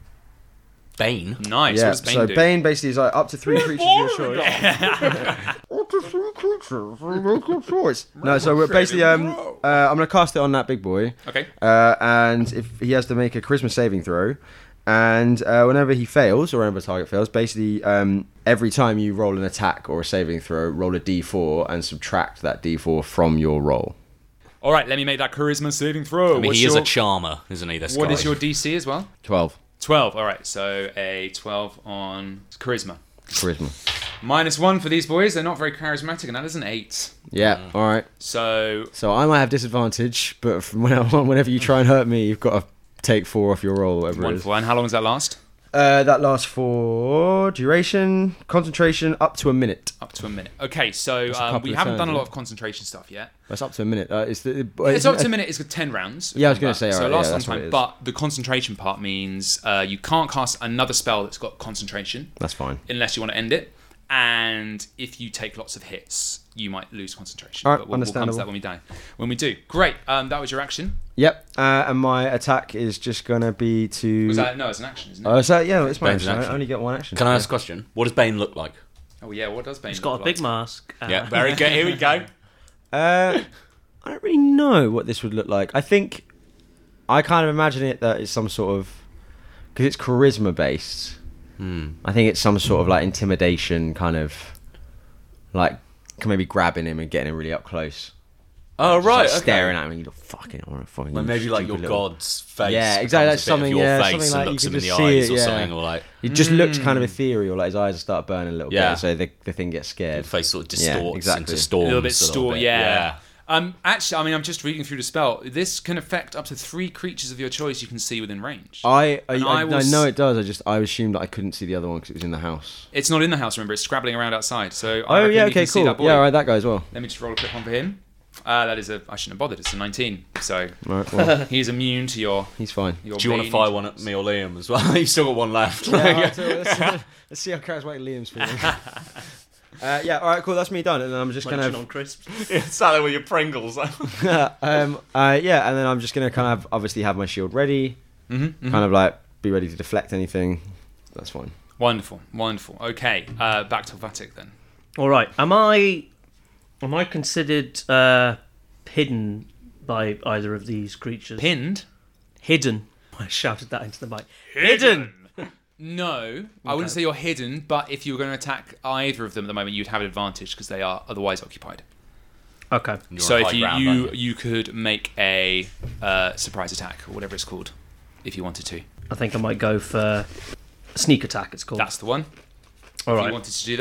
Speaker 2: Bane?
Speaker 1: Nice.
Speaker 3: Yeah,
Speaker 1: What does Bane
Speaker 3: so
Speaker 1: do?
Speaker 3: Bane basically is like up to 3 creatures of your choice. Up to 3 creatures of your choice. No, so we're basically I'm gonna cast it on that big boy.
Speaker 1: Okay.
Speaker 3: And if he has to make a charisma saving throw, and whenever he fails or whenever the target fails, basically every time you roll an attack or a saving throw, roll a d4 and subtract that d4 from your roll.
Speaker 1: All right, let me make that charisma saving throw.
Speaker 2: I mean, he is a charmer, isn't he, this guy?
Speaker 1: What is your DC as well?
Speaker 3: 12.
Speaker 1: 12. All right, so a 12 on charisma.
Speaker 3: Charisma.
Speaker 1: -1 for these boys. They're not very charismatic, and that is an 8.
Speaker 3: Yeah, alright.
Speaker 1: So
Speaker 3: I might have disadvantage, but from whenever you try and hurt me, you've got to take 4 off your roll, whatever
Speaker 1: wonderful. And how long does that last?
Speaker 3: That lasts for duration, concentration, up to a minute.
Speaker 1: Up to a minute. Okay, so we haven't done a lot of concentration stuff yet.
Speaker 3: That's up to a minute.
Speaker 1: It's up to a minute. It's 10 rounds.
Speaker 3: Yeah, I was going to say,
Speaker 1: so
Speaker 3: alright,
Speaker 1: it lasts
Speaker 3: yeah,
Speaker 1: a long
Speaker 3: that's what it
Speaker 1: time.
Speaker 3: is.
Speaker 1: But the concentration part means you can't cast another spell that's got concentration
Speaker 3: That's fine.
Speaker 1: unless you want to end it. And if you take lots of hits, you might lose concentration.
Speaker 3: Alright,
Speaker 1: But we'll come to
Speaker 3: understandable.
Speaker 1: that when we die. When we do. Great. That was your action.
Speaker 3: Yep, and my attack is just going to be to...
Speaker 1: Was that? No, it's an action, isn't it?
Speaker 3: Oh, so yeah, it's my
Speaker 2: Bane's
Speaker 3: action.
Speaker 2: an action.
Speaker 3: I only get one action.
Speaker 2: Can I ask a question? What does Bane look like?
Speaker 1: Oh, yeah, what does Bane
Speaker 4: He's got a
Speaker 1: look
Speaker 4: big
Speaker 1: like?
Speaker 4: mask.
Speaker 2: Yeah, very good. Here we go.
Speaker 3: I don't really know what this would look like. I think I kind of imagine it that it's some sort of... Because it's charisma based. I think it's some sort of like intimidation kind of... Like, maybe grabbing him and getting him really up close.
Speaker 2: Oh,
Speaker 3: Just,
Speaker 2: right.
Speaker 3: like,
Speaker 2: okay.
Speaker 3: staring at him and you look fucking...
Speaker 2: Like maybe like your
Speaker 3: stupid little-
Speaker 2: god's face.
Speaker 3: Yeah, exactly,
Speaker 2: becomes
Speaker 3: that's
Speaker 2: a bit of
Speaker 3: something,
Speaker 2: your
Speaker 3: yeah,
Speaker 2: face
Speaker 3: something
Speaker 2: and
Speaker 3: like you
Speaker 2: looks
Speaker 3: can
Speaker 2: him in the
Speaker 3: just see
Speaker 2: eyes
Speaker 3: it,
Speaker 2: or
Speaker 3: yeah.
Speaker 2: something, or like
Speaker 3: It just looks kind of ethereal, like his eyes start burning a little
Speaker 2: Yeah.
Speaker 3: bit, so the thing gets
Speaker 2: your
Speaker 3: scared.
Speaker 2: face sort of
Speaker 3: Yeah,
Speaker 2: distorts
Speaker 3: exactly.
Speaker 2: into storms.
Speaker 1: A little bit
Speaker 2: a little
Speaker 1: store,
Speaker 2: bit.
Speaker 1: yeah. Actually, I mean, I'm just reading through the spell. This can affect up to 3 creatures of your choice you can see within range.
Speaker 3: I
Speaker 1: And
Speaker 3: know
Speaker 1: will
Speaker 3: it does. I assumed that I couldn't see the other one because it was in the house.
Speaker 1: It's not in the house, remember. It's scrabbling around outside. So I
Speaker 3: Oh
Speaker 1: reckon
Speaker 3: yeah,
Speaker 1: you
Speaker 3: okay,
Speaker 1: can see
Speaker 3: cool.
Speaker 1: that boy.
Speaker 3: Yeah, right, that guy as well.
Speaker 1: Let me just roll a quick one for him. That is I shouldn't have bothered. It's a 19. So
Speaker 3: Right, well,
Speaker 1: he's immune to your...
Speaker 3: he's fine.
Speaker 1: your
Speaker 2: Do you want to
Speaker 1: Bane.
Speaker 2: fire one at me or Liam as well? You've still got one left.
Speaker 3: Let's see how charismatic Liam's feeling. Yeah, all right, cool. That's me done, and then I'm just
Speaker 4: Munching
Speaker 3: gonna
Speaker 4: on crisps.
Speaker 2: Yeah, sat there with your Pringles.
Speaker 3: yeah, and then I'm just gonna kind of obviously have my shield ready, kind of like be ready to deflect anything. That's fine.
Speaker 1: Wonderful. Okay, back to Vatic then.
Speaker 4: All right. Am I considered hidden by either of these creatures?
Speaker 1: Pinned?
Speaker 4: Hidden. I shouted that into the mic. Hidden.
Speaker 1: No, I wouldn't say you're hidden, but if you were going to attack either of them at the moment, you'd have an advantage because they are otherwise occupied.
Speaker 4: Okay.
Speaker 1: So if you could make a surprise attack or whatever it's called, if you wanted to.
Speaker 4: I think I might go for sneak attack. It's called.
Speaker 1: That's the one.
Speaker 4: All
Speaker 1: If
Speaker 4: right.
Speaker 1: you wanted to do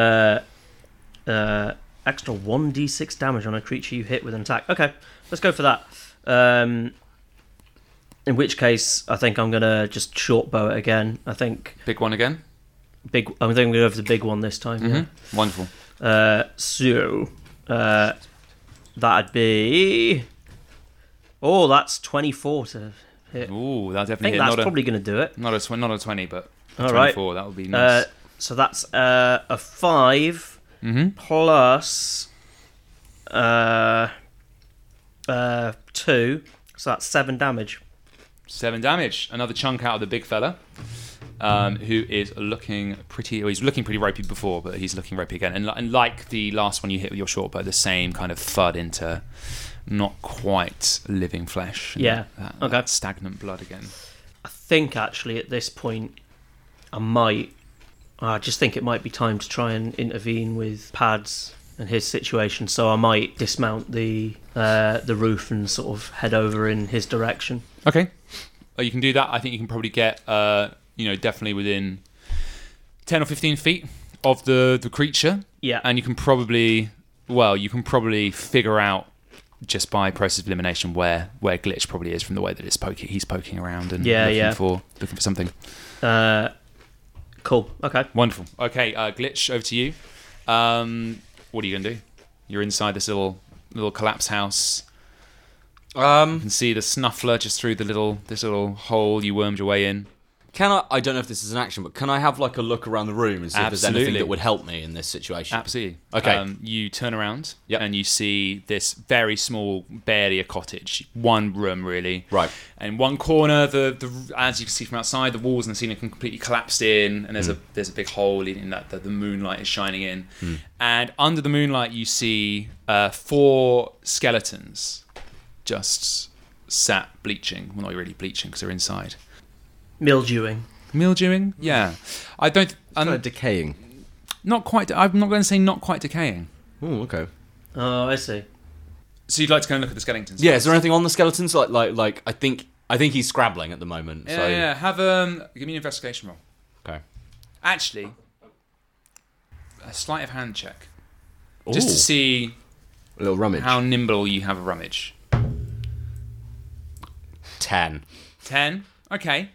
Speaker 1: that.
Speaker 4: Extra 1d6 damage on a creature you hit with an attack. Okay, let's go for that. In which case, I think I'm gonna just short bow it again. I think
Speaker 1: Big one again.
Speaker 4: I think I'm gonna go for the big one this time. Yeah.
Speaker 1: Wonderful.
Speaker 4: So that'd be. Oh, that's 24 to hit.
Speaker 1: Ooh, that'll
Speaker 4: I
Speaker 1: definitely
Speaker 4: think
Speaker 1: hit.
Speaker 4: that's probably gonna do it.
Speaker 1: Not a 20, but
Speaker 4: All right.
Speaker 1: 24. That would be nice.
Speaker 4: So that's a 5 plus 2 2, so that's 7 damage.
Speaker 1: 7 damage. Another chunk out of the big fella, who is looking pretty... Well, he's looking pretty ropey before, but he's looking ropey again. And like the last one you hit with your short bow, the same kind of thud into not quite living flesh.
Speaker 4: Yeah.
Speaker 1: That stagnant blood again.
Speaker 4: I think, actually, at this point, I just think it might be time to try and intervene with Pads and his situation, so I might dismount the roof and sort of head over in his direction.
Speaker 1: Okay. You can do that. I think you can probably get, definitely within 10 or 15 feet of the creature.
Speaker 4: Yeah.
Speaker 1: And you can probably figure out just by process of elimination where Glitch probably is from the way that he's poking around and looking for something.
Speaker 4: Cool. Okay.
Speaker 1: Wonderful. Okay, Glitch, over to you. What are you gonna do? You're inside this little collapse house. You can see the snuffler just through this little hole you wormed your way in.
Speaker 2: I don't know if this is an action, but can I have like a look around the room and see if there's anything that would help me in this situation?
Speaker 1: Absolutely.
Speaker 2: Okay.
Speaker 1: You turn around and you see this very small, barely a cottage. One room, really.
Speaker 2: Right.
Speaker 1: And one corner, as you can see from outside, the walls and the ceiling are completely collapsed in, and there's a big hole in that the moonlight is shining in. And under the moonlight, you see 4 skeletons just sat bleaching. Well, not really bleaching because they're inside.
Speaker 4: Mildewing?
Speaker 1: Yeah. I don't...
Speaker 3: kind of decaying.
Speaker 1: Not quite... I'm not going to say not quite decaying.
Speaker 3: Oh, okay.
Speaker 4: Oh, I see.
Speaker 1: So you'd like to go and look at the skeletons?
Speaker 2: Yeah, is there anything on the skeletons? Like I think he's scrabbling at the moment.
Speaker 1: Yeah,
Speaker 2: so.
Speaker 1: yeah. Have give me an investigation roll.
Speaker 2: Okay.
Speaker 1: Actually, a sleight of hand check.
Speaker 2: Ooh.
Speaker 1: Just to see...
Speaker 3: A little rummage.
Speaker 1: How nimble you have a rummage.
Speaker 2: 10.
Speaker 1: 10? Okay.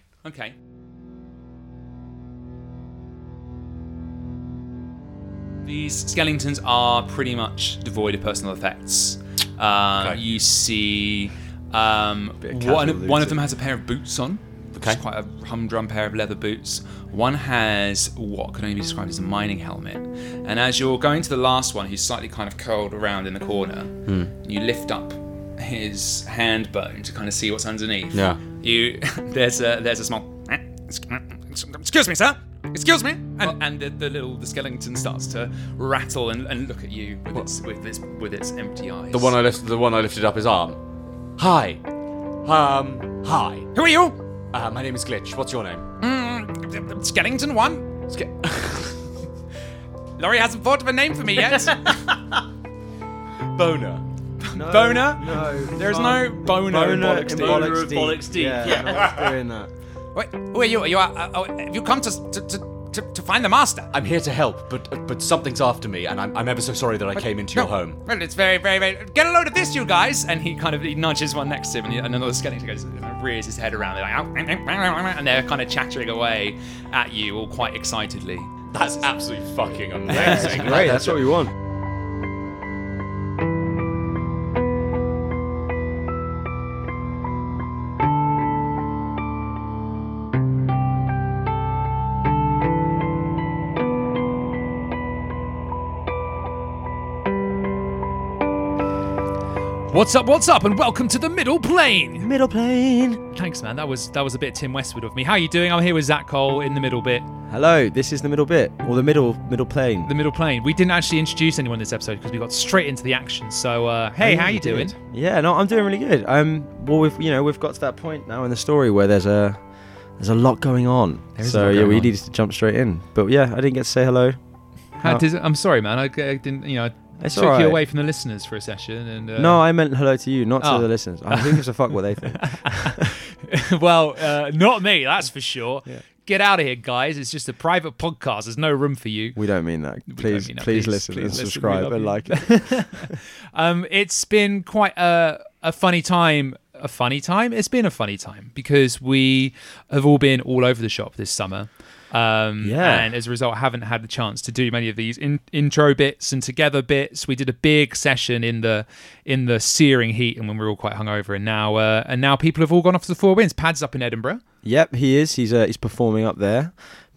Speaker 1: These skeletons are pretty much devoid of personal effects. You see one of them has a pair of boots on. Which is quite a humdrum pair of leather boots. One has what can only be described as a mining helmet. And as you're going to the last one, who's slightly kind of curled around in the corner, you lift up his hand bone to kind of see what's underneath.
Speaker 2: Yeah.
Speaker 1: There's a small... Excuse me, sir. Excuse me. And the skeleton starts to rattle and look at you with its empty eyes.
Speaker 2: The one I lifted up his arm. Hi. Hi.
Speaker 1: Who are you?
Speaker 2: My name is Glitch. What's your name?
Speaker 1: Skellington 1. Laurie hasn't thought of a name for me yet.
Speaker 2: Boner.
Speaker 3: No,
Speaker 1: Boner?
Speaker 3: No.
Speaker 1: There's no Boner in Bollocks Deep.
Speaker 4: Boner of Bollocks Deep.
Speaker 3: Yeah, I'm not doing that.
Speaker 1: Wait, who are you? Have you come to find the master?
Speaker 2: I'm here to help, but something's after me, and I'm ever so sorry that I came into your home.
Speaker 1: Well, it's very, very, very... Get a load of this, you guys! And he nudges one next to him, and another skeleton goes and rears his head around. They're like, and they're kind of chattering away at you, all quite excitedly.
Speaker 2: That's absolutely fucking amazing.
Speaker 3: Great, that's what we want.
Speaker 5: What's up, and welcome to the Middle Plane.
Speaker 3: Middle Plane.
Speaker 5: Thanks, man. That was a bit Tim Westwood of me. How are you doing? I'm here with Zach Cole in the middle bit.
Speaker 3: Hello, this is the middle bit, or the middle plane.
Speaker 5: The Middle Plane. We didn't actually introduce anyone in this episode because we got straight into the action. So, hey, how you doing?
Speaker 3: Yeah, no, I'm doing really good. Well, we've got to that point now in the story where there's a lot going on. We needed to jump straight in. But yeah, I didn't get to say hello.
Speaker 5: I'm sorry, man. I didn't.
Speaker 3: It's
Speaker 5: took
Speaker 3: right.
Speaker 5: you away from the listeners for a session, and
Speaker 3: no, I meant hello to you, not to the listeners. Who gives a fuck what they think?
Speaker 5: Well, not me, that's for sure.
Speaker 3: Yeah.
Speaker 5: Get out of here, guys. It's just a private podcast. There's no room for you.
Speaker 3: We don't mean that. Please listen and subscribe and like it.
Speaker 5: It's been quite a funny time. A funny time? It's been a funny time because we have all been all over the shop this summer. And as a result, haven't had the chance to do many of these intro bits and together bits. We did a big session in the searing heat, and when we were all quite hungover. And now people have all gone off to the Four Winds. Pad's up in Edinburgh.
Speaker 3: Yep, he is. He's performing up there.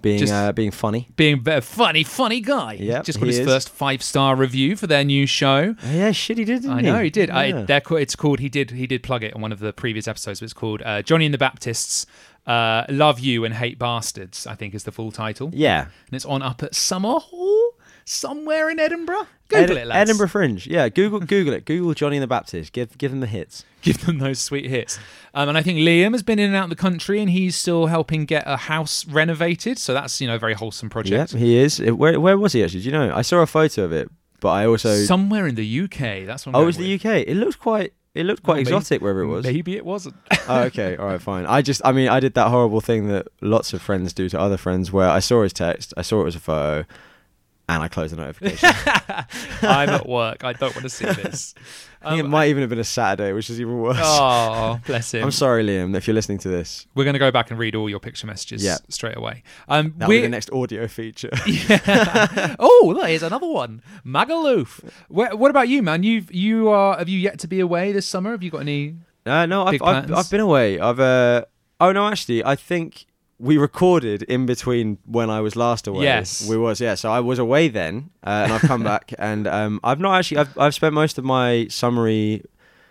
Speaker 3: being funny.
Speaker 5: Being a funny guy.
Speaker 3: Yeah,
Speaker 5: just got his first 5-star review for their new show.
Speaker 3: Yeah, shit, he did. Didn't
Speaker 5: I know he did.
Speaker 3: Yeah.
Speaker 5: It's called. He did plug it on one of the previous episodes. But it's called Johnny and the Baptists. Love You and Hate Bastards, I think is the full title.
Speaker 3: Yeah.
Speaker 5: And it's on up at Summer Hall somewhere in Edinburgh. Google it, lads.
Speaker 3: Edinburgh Fringe. Yeah, Google it. Google Johnny and the Baptist. Give them the hits.
Speaker 5: Give them those sweet hits. And I think Liam has been in and out of the country, and he's still helping get a house renovated. So that's a very wholesome project.
Speaker 3: Yeah, he is. Where was he actually? Do you know? I saw a photo of it, but I also
Speaker 5: somewhere in the UK. That's what.
Speaker 3: Oh, it was the UK. It looked quite exotic wherever it was.
Speaker 5: Maybe it wasn't.
Speaker 3: Oh, okay. All right, fine. I did that horrible thing that lots of friends do to other friends where I saw his text, I saw it was a photo, and I closed the notification.
Speaker 5: I'm at work. I don't want to see this.
Speaker 3: I think it might even have been a Saturday, which is even worse.
Speaker 5: Oh, bless him.
Speaker 3: I'm sorry, Liam, if you're listening to this.
Speaker 5: We're going to go back and read all your picture messages straight away.
Speaker 3: That'll be the next audio feature.
Speaker 5: Yeah. Oh, look, here's another one. Magaluf. What about you, man? Have you yet to be away this summer? Have you got any?
Speaker 3: No, I've been away. Actually, I think we recorded in between when I was last away.
Speaker 5: Yes,
Speaker 3: So I was away then, and I've come back, and I've not actually. I've spent most of my summery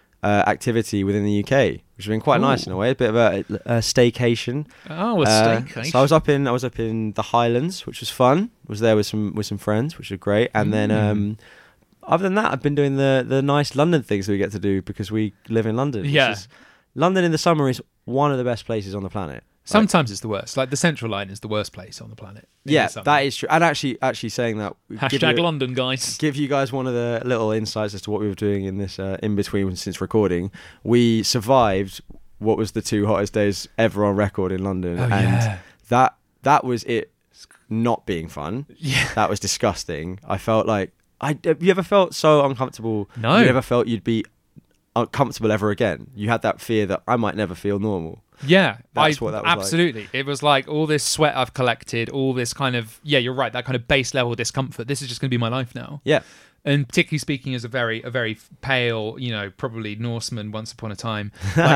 Speaker 3: activity within the UK, which has been quite nice in a way. A bit of a staycation.
Speaker 5: Oh, a staycation.
Speaker 3: So I was up in the Highlands, which was fun. Was there with some friends, which was great, and then. Other than that, I've been doing the nice London things that we get to do because we live in London.
Speaker 5: Yeah.
Speaker 3: London in the summer is one of the best places on the planet.
Speaker 5: Sometimes it's the worst. Like the Central Line is the worst place on the planet.
Speaker 3: Yeah, that is true. And actually saying that...
Speaker 5: London, guys.
Speaker 3: Give you guys one of the little insights as to what we were doing in this in-between since recording. We survived what was the 2 hottest days ever on record in London.
Speaker 5: Oh,
Speaker 3: and that was it not being fun.
Speaker 5: Yeah.
Speaker 3: That was disgusting. I felt like... Have you ever felt so uncomfortable?
Speaker 5: No.
Speaker 3: You never felt you'd be uncomfortable ever again? You had that fear that I might never feel normal.
Speaker 5: Yeah,
Speaker 3: that's what that was
Speaker 5: absolutely.
Speaker 3: like.
Speaker 5: It was like all this sweat I've collected, all this kind of you're right, that kind of base level discomfort. This is just going to be my life now.
Speaker 3: Yeah,
Speaker 5: and particularly speaking as a very pale, probably Norseman once upon a time.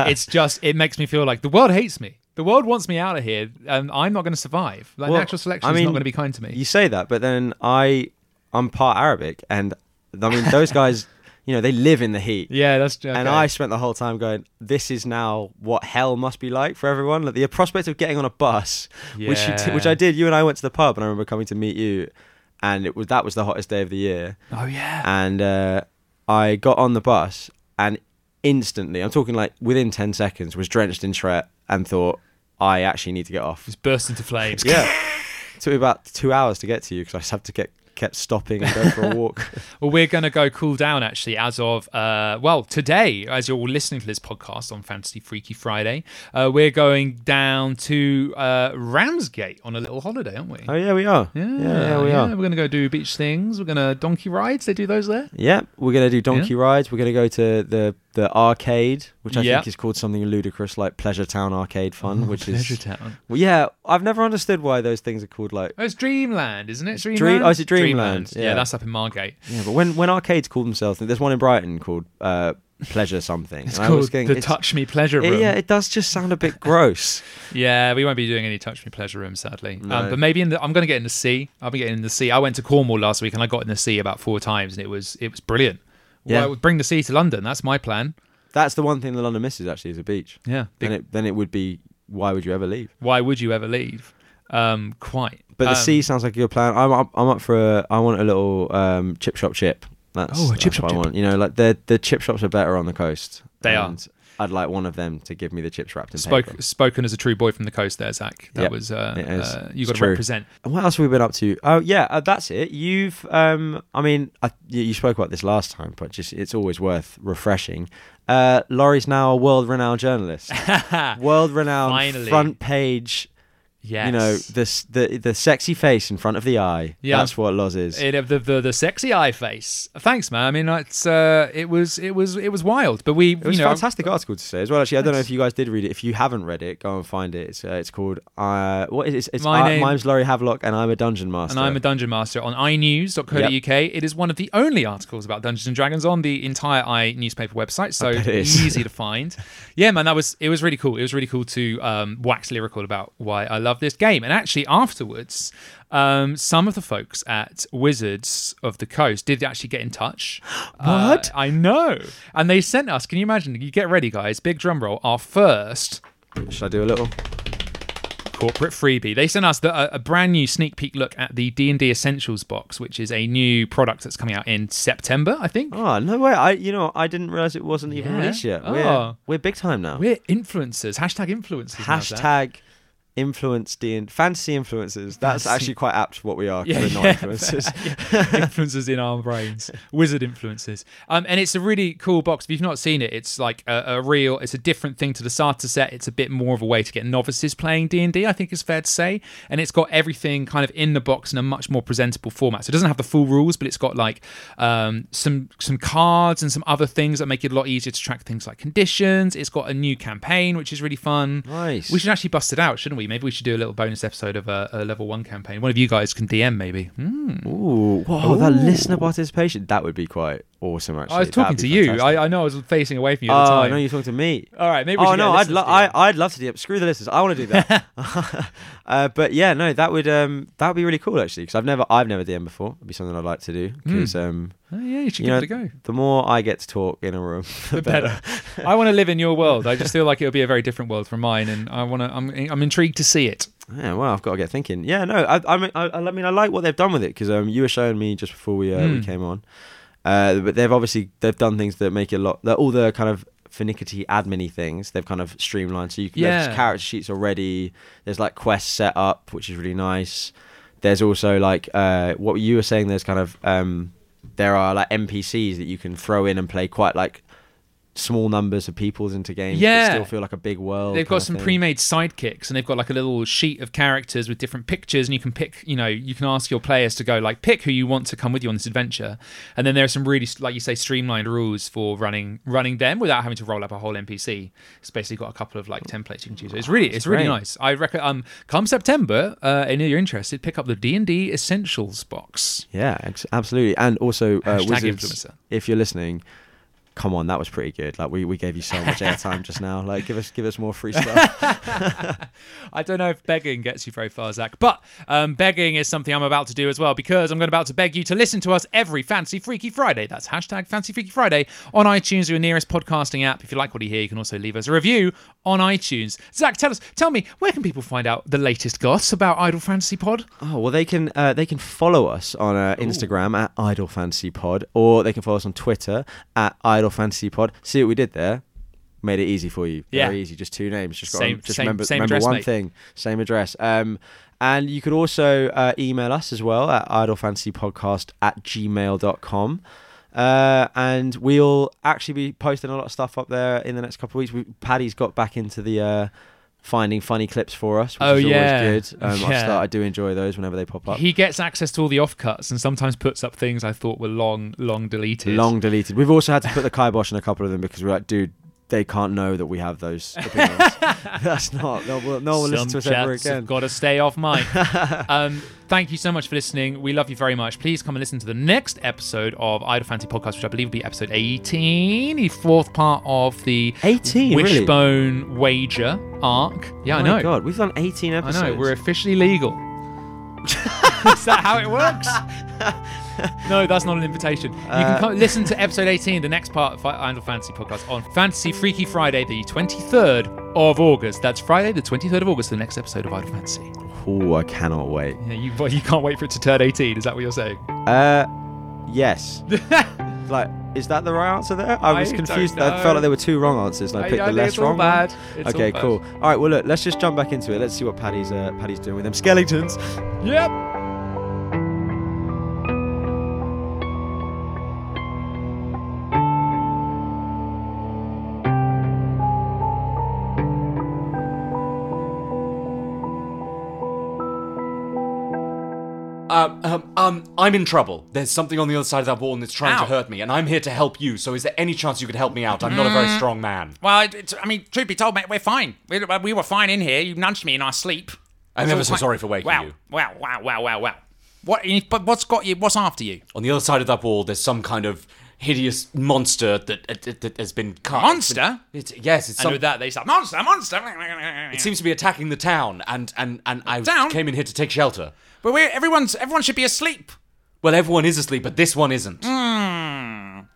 Speaker 5: It makes me feel like the world hates me. The world wants me out of here, and I'm not going to survive. Natural selection is not going to be kind to me.
Speaker 3: You say that, but then I'm part Arabic, and I mean those guys, they live in the heat.
Speaker 5: Yeah, that's okay.
Speaker 3: And I spent the whole time going, this is now what hell must be like for everyone. Like the prospect of getting on a bus, which I did. You and I went to the pub, and I remember coming to meet you, and that was the hottest day of the year.
Speaker 5: Oh yeah.
Speaker 3: And I got on the bus, and instantly, I'm talking like within 10 seconds, was drenched in sweat and thought, I actually need to get off.
Speaker 5: Just burst into flames.
Speaker 3: Yeah. It took me about 2 hours to get to you because I just have to kept stopping and going for a walk.
Speaker 5: Well, we're going to go cool down actually as of today, as you're listening to this podcast on Fantasy Freaky Friday. We're going down to Ramsgate on a little holiday, aren't we?
Speaker 3: Oh yeah, we are.
Speaker 5: Yeah, we are. We're going to go do beach things. We're going to donkey rides. They do those there.
Speaker 3: Yeah, we're going to do donkey rides. We're going to go to the arcade, which I think is called something ludicrous like Pleasure Town Arcade Fun, which
Speaker 5: Pleasure
Speaker 3: is
Speaker 5: Town.
Speaker 3: Well, yeah, I've never understood why those things are called like.
Speaker 5: Oh, it's Dreamland, isn't it?
Speaker 3: Is it Dreamland?
Speaker 5: Yeah, that's up in Margate.
Speaker 3: Yeah, but when arcades call themselves, there's one in Brighton called Pleasure something.
Speaker 5: It's called the Touch Me Pleasure Room.
Speaker 3: Yeah, it does just sound a bit gross.
Speaker 5: Yeah, we won't be doing any Touch Me Pleasure Room, sadly.
Speaker 3: No.
Speaker 5: But maybe I'm going to get in the sea. I'll be getting in the sea. I went to Cornwall last week and I got in the sea about 4 times, and it was brilliant.
Speaker 3: Yeah,
Speaker 5: well, bring the sea to London. That's my plan.
Speaker 3: That's the one thing that London misses actually is a beach.
Speaker 5: Yeah.
Speaker 3: Then it would be, why would you ever leave?
Speaker 5: Why would you ever leave? Quite.
Speaker 3: But the sea sounds like a good plan. I'm up for I want a little chip shop chip. That's
Speaker 5: a chip shop
Speaker 3: what
Speaker 5: chip.
Speaker 3: I want. Like the chip shops are better on the coast.
Speaker 5: They are.
Speaker 3: I'd like one of them to give me the chips wrapped in paper.
Speaker 5: Spoken as a true boy from the coast there, Zach. That was you got to represent.
Speaker 3: And what else have we been up to? Oh yeah, that's it. You've you spoke about this last time, but just it's always worth refreshing. Laurie's now a world-renowned journalist. World-renowned front page.
Speaker 5: Yes.
Speaker 3: The sexy face in front of the eye. Yeah. That's what Loz is.
Speaker 5: The sexy eye face. Thanks, man. I mean, it was wild, but it was
Speaker 3: a fantastic article to say as well. Actually, I don't know if you guys did read it. If you haven't read it, go and find it. It's called what is it? It's my name's Laurie Havelock, and I'm a dungeon master.
Speaker 5: And I'm a dungeon master on inews.co.uk. Yep. It is one of the only articles about Dungeons and Dragons on the entire i newspaper website, so easy to find. Yeah, man, it was really cool. It was really cool to wax lyrical about why I love love this game. And actually, afterwards, some of the folks at Wizards of the Coast did actually get in touch.
Speaker 3: What?
Speaker 5: I know. And they sent us, can you imagine? You get ready, guys. Big drum roll. Our first...
Speaker 3: Should I do a little...
Speaker 5: corporate freebie. They sent us a brand new sneak peek look at the D&D Essentials box, which is a new product that's coming out in September, I think.
Speaker 3: Oh, no way. I didn't realize it wasn't even released yet. We're big time now.
Speaker 5: We're influencers. Hashtag influencers.
Speaker 3: Hashtag influence fantasy influencers. That's actually quite apt for what we are. We're not influencers.
Speaker 5: Influencers in our brains. Wizard influencers. And it's a really cool box. If you've not seen it, it's like it's a different thing to the starter set. It's a bit more of a way to get novices playing D&D, I think is fair to say. And it's got everything kind of in the box in a much more presentable format. So it doesn't have the full rules, but it's got like some cards and some other things that make it a lot easier to track things like conditions. It's got a new campaign, which is really fun.
Speaker 3: Nice.
Speaker 5: We should actually bust it out, shouldn't we? Maybe we should do a little bonus episode of a level 1 campaign. One of you guys can DM maybe.
Speaker 3: Ooh, whoa, that listener participation, that would be quite awesome actually.
Speaker 5: I was talking to you. I know I was facing away from you at the time.
Speaker 3: I know you're talking to me.
Speaker 5: All right, maybe we should
Speaker 3: I'd love to DM. Screw the listeners. I want to do that. But yeah, no, that would be really cool actually, because I've never DM'd before. It'd be something I'd like to do because
Speaker 5: you should give it a go.
Speaker 3: The more I get to talk in a room, the better.
Speaker 5: I want to live in your world. I just feel like it'll be a very different world from mine, and I'm intrigued to see it.
Speaker 3: Yeah, well, I've got to get thinking. Yeah, no, I mean, I like what they've done with it, because you were showing me just before we came on. But they've done things that make it a lot. All the kind of finicky admin-y things they've kind of streamlined. So there's character sheets already. There's like quests set up, which is really nice. There's also like what you were saying. There's kind of there are like NPCs that you can throw in and play quite like small numbers of peoples into games that still feel like a big world.
Speaker 5: They've got some pre-made sidekicks, and they've got like a little sheet of characters with different pictures, and you can pick, you can ask your players to go like pick who you want to come with you on this adventure. And then there are some really, like you say, streamlined rules for running them without having to roll up a whole NPC. It's basically got a couple of like templates you can choose. It's really nice. I reckon come September, and if you're interested, pick up the D&D Essentials box.
Speaker 3: Yeah, absolutely. And also Wizards,
Speaker 5: influencer.
Speaker 3: If you're listening, come on, that was pretty good. Like we gave you so much airtime just now. Like give us more free stuff.
Speaker 5: I don't know if begging gets you very far, Zach, but begging is something I'm about to do as well, because I'm about to beg you to listen to us every Fancy Freaky Friday. That's hashtag Fancy Freaky Friday on iTunes or your nearest podcasting app. If you like what you hear, you can also leave us a review on iTunes. Zach, tell me, where can people find out the latest goss about Idle Fantasy Pod?
Speaker 3: Oh, well, they can follow us on Instagram at Idle Fantasy Pod, or they can follow us on Twitter at Idle Fantasy Pod. See what we did there? Made it easy for you. Very easy. Just two names. Remember
Speaker 5: address,
Speaker 3: one
Speaker 5: mate.
Speaker 3: thing. Same address. And you could also email us as well at idlefantasypodcast@gmail.com. And we'll actually be posting a lot of stuff up there in the next couple of weeks. Paddy's got back into the finding funny clips for us, which is always good. I do enjoy those whenever they pop up.
Speaker 5: He gets access to all the offcuts and sometimes puts up things I thought were long deleted.
Speaker 3: We've also had to put the kibosh on a couple of them because we're like, dude, they can't know that we have those opinions. That's not. No one will listen to us ever again.
Speaker 5: Got to stay off mic. Thank you so much for listening. We love you very much. Please come and listen to the next episode of Idle Fantasy Podcast, which I believe will be episode 18, the fourth part of the
Speaker 3: 18,
Speaker 5: Wishbone
Speaker 3: really?
Speaker 5: Wager arc. Yeah, I know.
Speaker 3: Oh my God, we've done 18 episodes.
Speaker 5: I know. We're officially legal. Is that how it works? No, that's not an invitation. You can come listen to episode 18, the next part of Idle Fantasy Podcast, on Fantasy Freaky Friday, the 23rd of August. That's Friday, the 23rd of August, the next episode of Idle Fantasy.
Speaker 3: Oh, I cannot wait.
Speaker 5: Yeah, you can't wait for it to turn 18. Is that what you're saying?
Speaker 3: Yes. Like, is that the right answer there? I was confused. I felt like there were two wrong answers, and I picked the less wrong one. Okay, cool. All right, well, look, let's just jump back into it. Let's see what Paddy's doing with them skeletons.
Speaker 5: Yep.
Speaker 2: I'm in trouble. There's something on the other side of that wall and it's trying to hurt me, and I'm here to help you, so is there any chance you could help me out? I'm not a very strong man.
Speaker 1: Well, truth be told, mate, we're fine. We were fine in here. You nudged me in our sleep.
Speaker 2: I'm ever so sorry for waking you.
Speaker 1: Wow. What's got you? What's after you?
Speaker 2: On the other side of that wall, there's some kind of hideous monster that has been cut.
Speaker 1: Monster?
Speaker 2: Yes, it's
Speaker 1: And with that, they start, monster!
Speaker 2: It seems to be attacking the town, and I
Speaker 1: Town?
Speaker 2: came in here to take shelter.
Speaker 1: But everyone should be asleep.
Speaker 2: Well, everyone is asleep, but this one isn't.
Speaker 1: And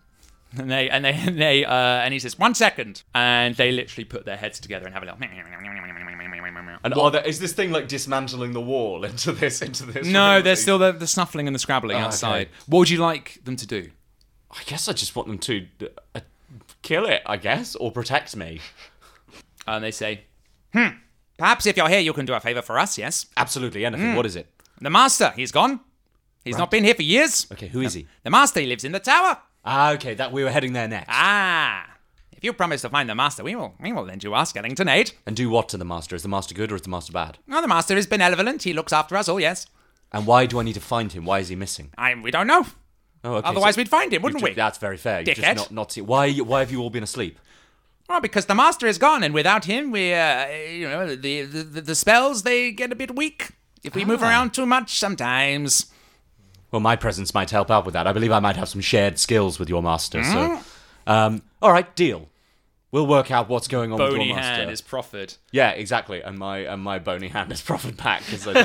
Speaker 1: he says, 1 second. And they literally put their heads together and have a little...
Speaker 2: And is this thing like dismantling the wall into this?
Speaker 1: No,
Speaker 2: room?
Speaker 1: there's still the snuffling and the scrabbling outside.
Speaker 2: Okay.
Speaker 1: What would you like them to do?
Speaker 2: I guess I just want them to kill it, I guess, or protect me.
Speaker 1: And they say, perhaps if you're here, you can do a favor for us, yes?
Speaker 2: Absolutely, anything. What is it?
Speaker 1: The master, he's gone. He's not been here for years.
Speaker 2: Okay, who is he?
Speaker 1: The master, he lives in the tower.
Speaker 2: Ah, okay, that we were heading there next.
Speaker 1: If you promise to find the master, we will lend you our skeleton aid.
Speaker 2: And do what to the master? Is the master good or is the master bad?
Speaker 1: No, the master is benevolent. He looks after us all, yes.
Speaker 2: And why do I need to find him? Why is he missing?
Speaker 1: We don't know.
Speaker 2: Oh, okay.
Speaker 1: Otherwise, we'd find him, wouldn't we?
Speaker 2: That's very fair. You
Speaker 1: Dickhead.
Speaker 2: just not see. Why have you all been asleep?
Speaker 1: Well, because the master is gone, and without him, the spells, they get a bit weak. If we move around too much sometimes.
Speaker 2: Well, my presence might help out with that. I believe I might have some shared skills with your master. So, all right, deal. We'll work out what's going on with your master.
Speaker 1: Bony hand is proffered.
Speaker 2: Yeah, exactly. And my bony hand is proffered back.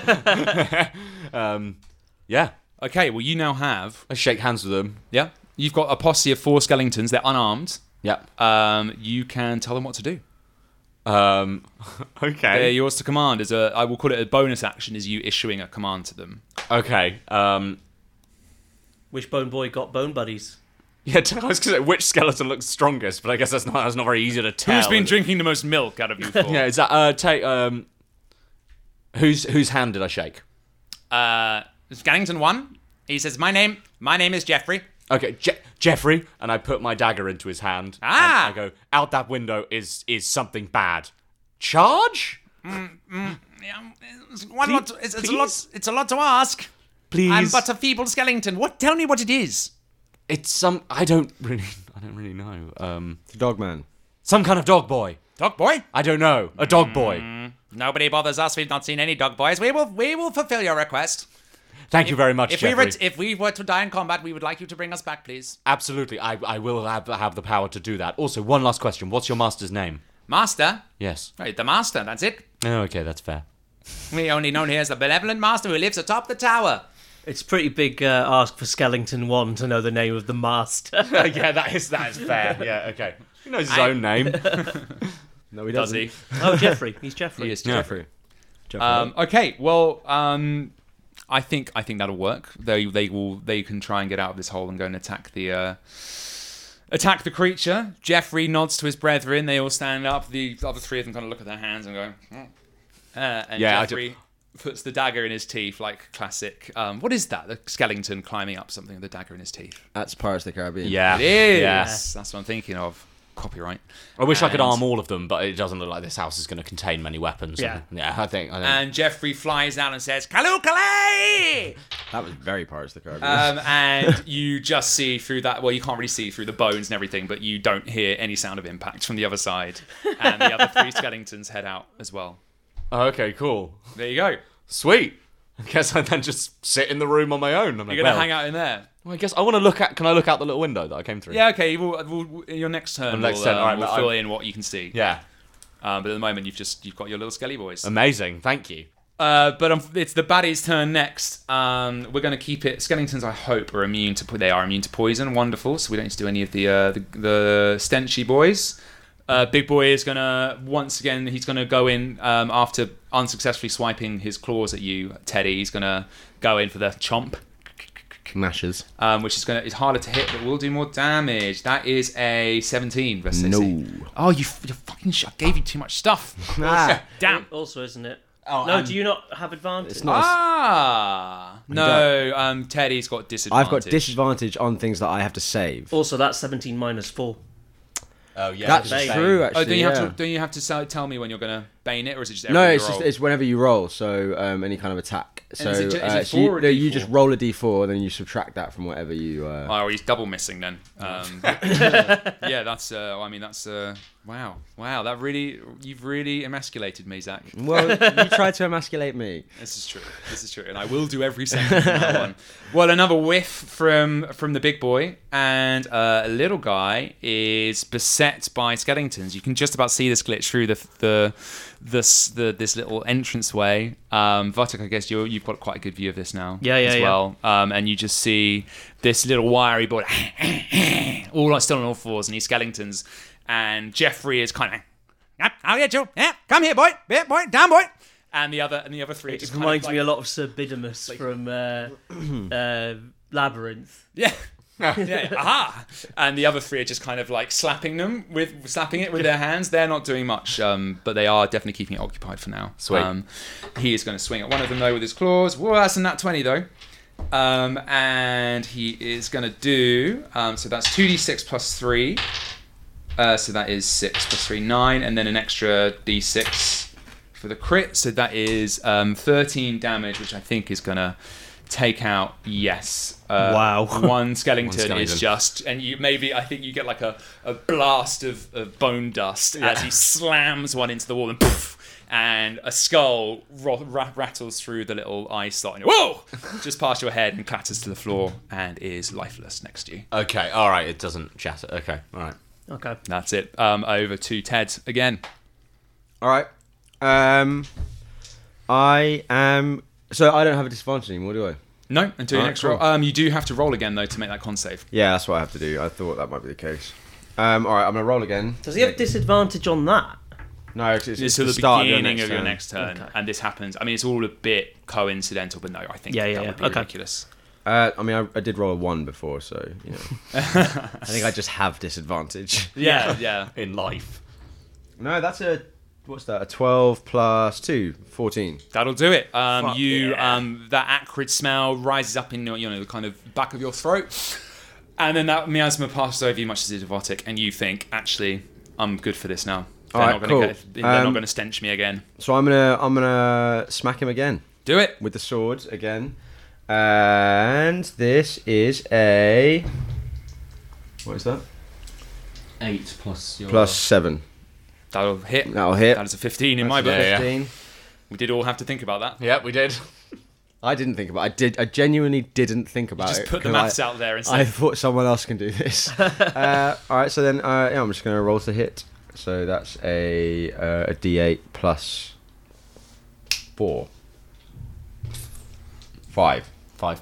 Speaker 2: Yeah.
Speaker 1: Okay, well, you now have...
Speaker 2: I shake hands with them.
Speaker 1: Yeah. You've got a posse of 4 skeletons. They're unarmed.
Speaker 2: Yeah.
Speaker 1: You can tell them what to do.
Speaker 2: Okay.
Speaker 1: They're yours to command. I will call it a bonus action, is you issuing a command to them.
Speaker 2: Okay.
Speaker 4: Which bone boy got bone buddies?
Speaker 2: Yeah, I was going to say, which skeleton looks strongest, but I guess that's not very easy to tell.
Speaker 1: Who's been drinking the most milk out of you 4?
Speaker 2: Yeah, is that, whose hand did I shake?
Speaker 1: Skellington 1. He says, my name is Jeffrey.
Speaker 2: Okay, Jeffrey, and I put my dagger into his hand. And I go, out that window is something bad. Charge?
Speaker 1: Yeah, it's a lot to ask.
Speaker 2: Please.
Speaker 1: I'm but a feeble skeleton. Tell me what it is.
Speaker 2: It's some. I don't really know.
Speaker 3: The dog man.
Speaker 2: Some kind of dog boy.
Speaker 1: Dog boy?
Speaker 2: I don't know. A dog boy.
Speaker 1: Nobody bothers us. We've not seen any dog boys. We will fulfill your request.
Speaker 2: Thank you very much, Jeffrey.
Speaker 1: If we were to die in combat, we would like you to bring us back, please.
Speaker 2: Absolutely. I will have the power to do that. Also, one last question. What's your master's name?
Speaker 1: Master?
Speaker 2: Yes.
Speaker 1: Right, the master. That's it.
Speaker 2: Oh, okay, that's fair.
Speaker 1: We only known here as the benevolent master who lives atop the tower.
Speaker 4: It's pretty big ask for Skellington 1 to know the name of the master.
Speaker 2: Yeah, that is fair. Yeah, okay. He knows his own name.
Speaker 3: No, he
Speaker 1: Does
Speaker 3: doesn't.
Speaker 1: he?
Speaker 4: Oh, Jeffrey. He's Jeffrey.
Speaker 1: He is
Speaker 3: Jeffrey.
Speaker 1: Okay, well, I think that'll work. They can try and get out of this hole and go and attack the creature. Jeffrey nods to his brethren. They all stand up. The other 3 of them kind of look at their hands and go. And
Speaker 2: yeah,
Speaker 1: Jeffrey puts the dagger in his teeth, like classic. What is that? The skeleton climbing up something with the dagger in his teeth.
Speaker 3: That's Pirates of the Caribbean.
Speaker 2: Yeah.
Speaker 1: It is.
Speaker 2: Yes.
Speaker 1: That's what I'm thinking of. Copyright.
Speaker 2: I wish I could arm all of them, but it doesn't look like this house is going to contain many weapons.
Speaker 4: Yeah.
Speaker 2: I think.
Speaker 1: And Jeffrey flies out and says, "Kaloo-Kalay!"
Speaker 3: That was very Pirates of the Caribbean.
Speaker 1: And you just see through that. Well, you can't really see through the bones and everything, but you don't hear any sound of impact from the other side. And the other 3 skeletons head out as well.
Speaker 2: Okay, cool.
Speaker 1: There you go.
Speaker 2: Sweet. I guess I then just sit in the room on my own.
Speaker 1: You're gonna hang out in there.
Speaker 2: Well, I guess I want to look at. Can I look out the little window that I came through?
Speaker 1: Yeah. Okay. Your next turn. We'll fill in what you can see.
Speaker 2: Yeah.
Speaker 1: But at the moment, you've got your little skelly boys.
Speaker 2: Amazing. Thank you.
Speaker 1: But it's the baddie's turn next. We're going to keep it. Skeletons, I hope, are immune to. They are immune to poison. Wonderful. So we don't need to do any of the stenchy boys. Big Boy is gonna once again. He's gonna go in after unsuccessfully swiping his claws at you, Teddy. He's gonna go in for the chomp,
Speaker 3: Mashes.
Speaker 1: which is harder to hit, but will do more damage. That is a 17 versus AC.
Speaker 3: No.
Speaker 1: Oh, you fucking shit! I gave you too much stuff. Damn.
Speaker 4: Also, isn't it?
Speaker 2: Oh,
Speaker 4: no, do you not have advantage?
Speaker 3: It's not.
Speaker 1: No. Teddy's got disadvantage.
Speaker 3: I've got disadvantage on things that I have to save.
Speaker 4: Also, that's 17 minus 4.
Speaker 2: Oh yeah,
Speaker 3: That's true. Actually,
Speaker 1: Oh, don't you have to tell me when you're gonna? bayonet, or is it just
Speaker 3: no? It's whenever you roll. So any kind of attack. So
Speaker 1: is it 4 or
Speaker 3: you just roll a d4, and then you subtract that from whatever you.
Speaker 1: Oh, he's double missing then. Yeah, that's. Wow. That you've really emasculated me, Zach.
Speaker 3: Well, you tried to emasculate me.
Speaker 1: This is true, and I will do every second from that one. Well, another whiff from the big boy, and a little guy is beset by skeletons. You can just about see this glitch through this little entranceway. Vatek, I guess you've got quite a good view of this now.
Speaker 4: Yeah.
Speaker 1: Well, and you just see this little wiry boy, all still on all fours, and these skeletons. And Jeffrey is kind of, oh yeah, Joe, yeah, come here, boy, down, boy. And the other three.
Speaker 4: It just reminds me a lot of Sir Bidamus from Labyrinth.
Speaker 1: Yeah. Yeah, aha! And the other three are just kind of like slapping it with their hands. They're not doing much, but they are definitely keeping it occupied for now.
Speaker 2: Sweet.
Speaker 1: He is going to swing at one of them though with his claws. Whoa, that's a nat 20 though. And he is going to do so that's 2d6 plus 3. So that is 6 plus 3, 9, and then an extra d6 for the crit. So that is 13 damage, which I think is going to take out,
Speaker 4: wow.
Speaker 1: One skeleton is just, and I think you get like a blast of bone dust as he slams one into the wall and poof, and a skull rattles through the little eye slot and whoa, just past your head and clatters to the floor and is lifeless next to you.
Speaker 2: Okay, all right, it doesn't shatter. Okay, all right.
Speaker 4: Okay.
Speaker 1: That's it. Over to Ted again.
Speaker 3: All right. I am. So I don't have a disadvantage anymore, do I?
Speaker 1: No, until your next
Speaker 3: cool.
Speaker 1: roll. You do have to roll again though to make that con save.
Speaker 3: Yeah, that's what I have to do. I thought that might be the case. All right, I'm gonna roll again.
Speaker 4: Does he have disadvantage on that?
Speaker 3: No, it's
Speaker 1: to
Speaker 3: the
Speaker 1: the
Speaker 3: start
Speaker 1: beginning
Speaker 3: of
Speaker 1: your next turn,
Speaker 4: Okay.
Speaker 1: and this happens. I mean, it's all a bit coincidental, but no, I think that would be ridiculous.
Speaker 3: I mean, I did roll a 1 before, so you know. I think I just have disadvantage.
Speaker 1: Yeah.
Speaker 2: In life.
Speaker 3: No, that's what's that? A 12 plus 2, 14.
Speaker 1: That'll do it. That acrid smell rises up in the kind of back of your throat, and then that miasma passes over you, much as idiotic, and you think, actually, I'm good for this now. They're not going to stench me again.
Speaker 3: So I'm gonna smack him again.
Speaker 1: Do it
Speaker 3: with the sword again, and this is a. What is that?
Speaker 2: 8 plus your...
Speaker 3: Plus 7.
Speaker 1: That'll hit.
Speaker 3: That
Speaker 1: is a 15 in my book.
Speaker 3: 15.
Speaker 1: Yeah. We did all have to think about that.
Speaker 2: Yeah, we did.
Speaker 3: I didn't think about it. I genuinely didn't think about it.
Speaker 1: Just put the maths out there and say...
Speaker 3: I thought someone else can do this. Alright, so then I'm just going to roll to hit. So that's a D8 plus 4. 5.
Speaker 2: 5.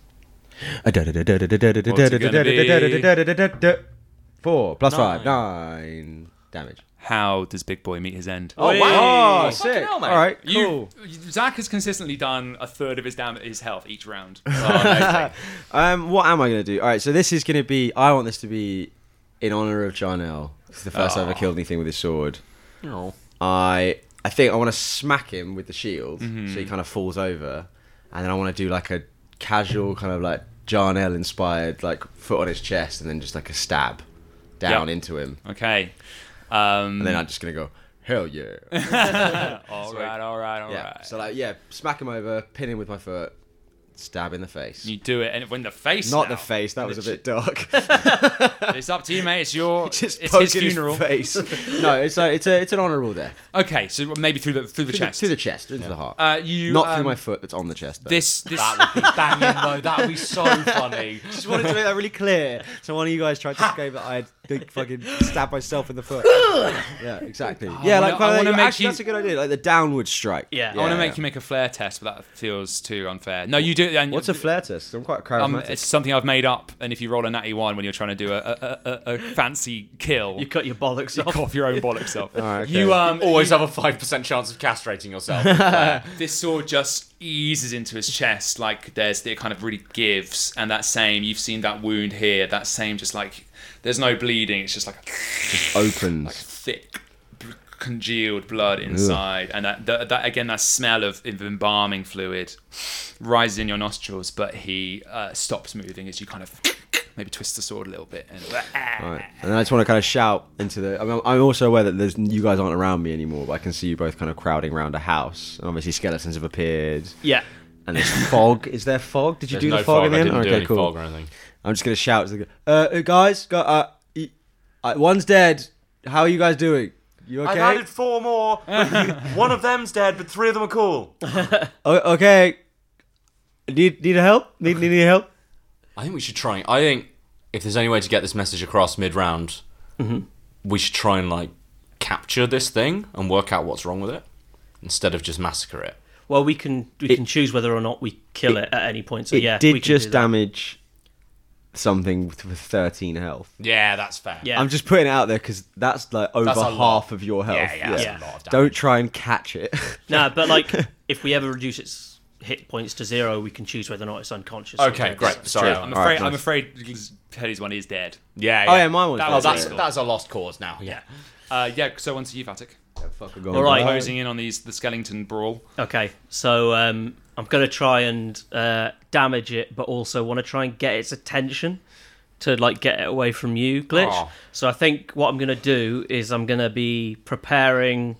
Speaker 3: 4 plus 5. 9 damage.
Speaker 1: How does Big Boy meet his end?
Speaker 3: Oh, wow.
Speaker 2: Oh,
Speaker 3: sick.
Speaker 2: hell,
Speaker 3: all right, cool.
Speaker 1: Zach has consistently done a third of his health each round.
Speaker 3: What am I going to do? All right, so this is going to be... I want this to be in honor of Jarnell. It's the first time I killed anything with his sword.
Speaker 2: Oh.
Speaker 3: I think I want to smack him with the shield, so he kind of falls over, and then I want to do like a casual kind of like Jarnell inspired like foot on his chest, and then just like a stab down into him.
Speaker 1: Okay.
Speaker 3: And then I'm just gonna go, hell yeah.
Speaker 1: all right.
Speaker 3: So like smack him over, pin him with my foot, stab in the face.
Speaker 1: You do it, and when the face,
Speaker 3: not the face. That was a bit dark.
Speaker 1: It's up to you, mate. It's it's his funeral.
Speaker 3: His face. No, it's an honourable death.
Speaker 1: Okay, so maybe through the chest,
Speaker 3: through the chest, into the heart. Not through my foot. That's on the chest. Though.
Speaker 1: This
Speaker 2: that would be banging though. That would be so funny.
Speaker 3: Just wanted to make that really clear. So one of you guys tried to escape that I had fucking stabbed myself in the foot. Yeah, exactly. That's a good idea. Like the downward strike.
Speaker 1: Yeah, I want to make you make a flare test, but that feels too unfair. No, you do.
Speaker 3: What's a flare test? I'm quite charismatic.
Speaker 1: It's something I've made up, and if you roll a natty 1 when you're trying to do a fancy kill,
Speaker 4: you cut your bollocks off.
Speaker 1: You off your own bollocks off.
Speaker 3: All right, okay.
Speaker 2: You always have a 5% chance of castrating yourself.
Speaker 1: This sword just eases into his chest, like it kind of really gives, and that same, you've seen that wound here, that same just like, there's no bleeding, it's just like
Speaker 3: just opens,
Speaker 1: like thick congealed blood inside. Ugh. And that again, that smell of embalming fluid rises in your nostrils, but he stops moving as you kind of maybe twist the sword a little bit. And
Speaker 3: Right. And I just want to kind of shout into the. I mean, I'm also aware that you guys aren't around me anymore, but I can see you both kind of crowding around a house. And obviously, skeletons have appeared.
Speaker 4: Yeah.
Speaker 3: And there's fog. Is there fog? Did you do the fog in the end?
Speaker 2: I didn't do any fog or anything.
Speaker 3: I'm just gonna shout to the guys. One's dead. How are you guys doing? You okay?
Speaker 2: I've added 4 more. One of them's dead, but 3 of them are cool.
Speaker 3: Okay. Need help? Need help?
Speaker 2: I think we should try. I think if there's any way to get this message across mid-round, we should try and like capture this thing and work out what's wrong with it instead of just massacre it.
Speaker 4: Well, we can choose whether or not we kill it at any point. So
Speaker 3: it
Speaker 4: yeah,
Speaker 3: did
Speaker 4: we can
Speaker 3: just
Speaker 4: do that.
Speaker 3: damage something with 13 health.
Speaker 2: Yeah, that's fair.
Speaker 4: Yeah.
Speaker 3: I'm just putting it out there because that's like over half of your health.
Speaker 2: Yeah, that's a lot of damage.
Speaker 3: Don't try and catch it.
Speaker 4: No, but like if we ever reduce its hit points to 0, we can choose whether or not it's unconscious.
Speaker 2: Okay, great. Sorry.
Speaker 1: I'm afraid Teddy's one is dead.
Speaker 2: Yeah.
Speaker 3: Oh yeah, mine was.
Speaker 2: That's a lost cause now. Yeah.
Speaker 1: So on to you, Vatic.
Speaker 4: All right.
Speaker 1: Closing in on the skeleton brawl.
Speaker 4: Okay, so I'm going to try and damage it, but also want to try and get its attention to like get it away from you, Glitch.
Speaker 2: Oh.
Speaker 4: So I think what I'm going to do is I'm going to be preparing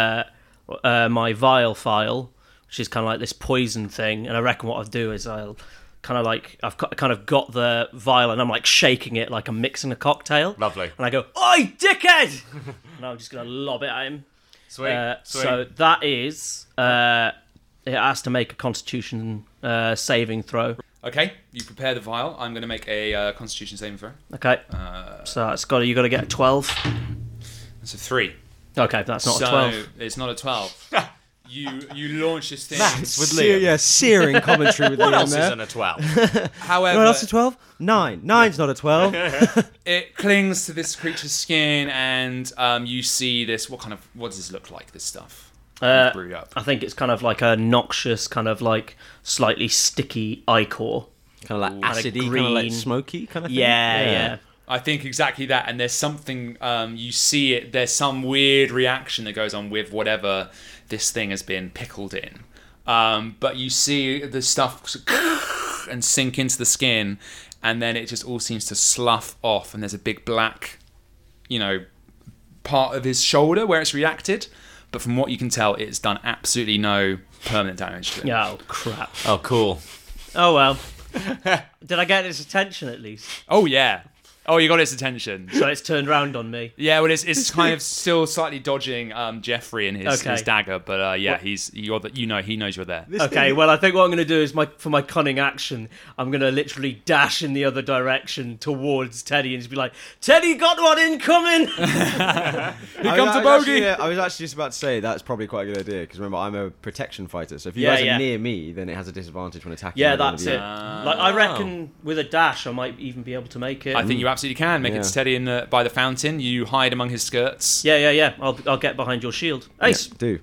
Speaker 4: my vial file, which is kind of like this poison thing, and I reckon what I'll do is I've kind of got the vial and I'm like shaking it like I'm mixing a cocktail.
Speaker 2: Lovely.
Speaker 4: And I go, "Oi, dickhead!" And I'm just going to lob it at him.
Speaker 2: Sweet.
Speaker 4: So that is it has to make a Constitution saving throw.
Speaker 1: Okay, you prepare the vial. I'm going to make a Constitution saving throw.
Speaker 4: Okay. So you got to get a 12.
Speaker 1: That's a 3.
Speaker 4: Okay, that's not a 12.
Speaker 1: It's not a 12. You launch this thing.
Speaker 2: With Liam.
Speaker 3: Yeah, searing commentary with
Speaker 2: What
Speaker 3: Liam
Speaker 2: else
Speaker 3: there.
Speaker 2: isn't a 12?
Speaker 1: However,
Speaker 3: What else is 12? 9. 9's not a 12.
Speaker 1: it clings to this creature's skin, and you see this. What does this look like? This stuff brewed up.
Speaker 4: I think it's kind of like a noxious, kind of like slightly sticky ichor.
Speaker 3: Kind of like acidy, kind
Speaker 4: green.
Speaker 3: of like smoky kind of thing.
Speaker 4: Yeah.
Speaker 1: I think exactly that, and there's something you see it. There's some weird reaction that goes on with whatever this thing has been pickled in. But you see the stuff and sink into the skin, and then it just all seems to slough off, and there's a big black, part of his shoulder where it's reacted. But from what you can tell, it's done absolutely no permanent damage to it.
Speaker 4: Yeah. Oh crap.
Speaker 2: Oh, cool.
Speaker 4: Oh well. Did I get its attention at least?
Speaker 1: Oh yeah. Oh, you got its attention.
Speaker 4: So it's turned round on me.
Speaker 1: Yeah, well, it's kind of still slightly dodging Jeffrey and his dagger, but he knows you're there.
Speaker 4: Okay, well, I think what I'm going to do is for my cunning action, I'm going to literally dash in the other direction towards Teddy and just be like, "Teddy, got one incoming!"
Speaker 1: Here comes a bogey.
Speaker 3: I was actually just about to say that's probably quite a good idea because remember I'm a protection fighter, so if you guys are near me, then it has a disadvantage when attacking.
Speaker 4: Yeah, that's it. I reckon with a dash, I might even be able to make it.
Speaker 1: I think you absolutely can make it to Teddy by the fountain. You hide among his skirts.
Speaker 4: Yeah. I'll get behind your shield. Ace.
Speaker 3: Yeah, do.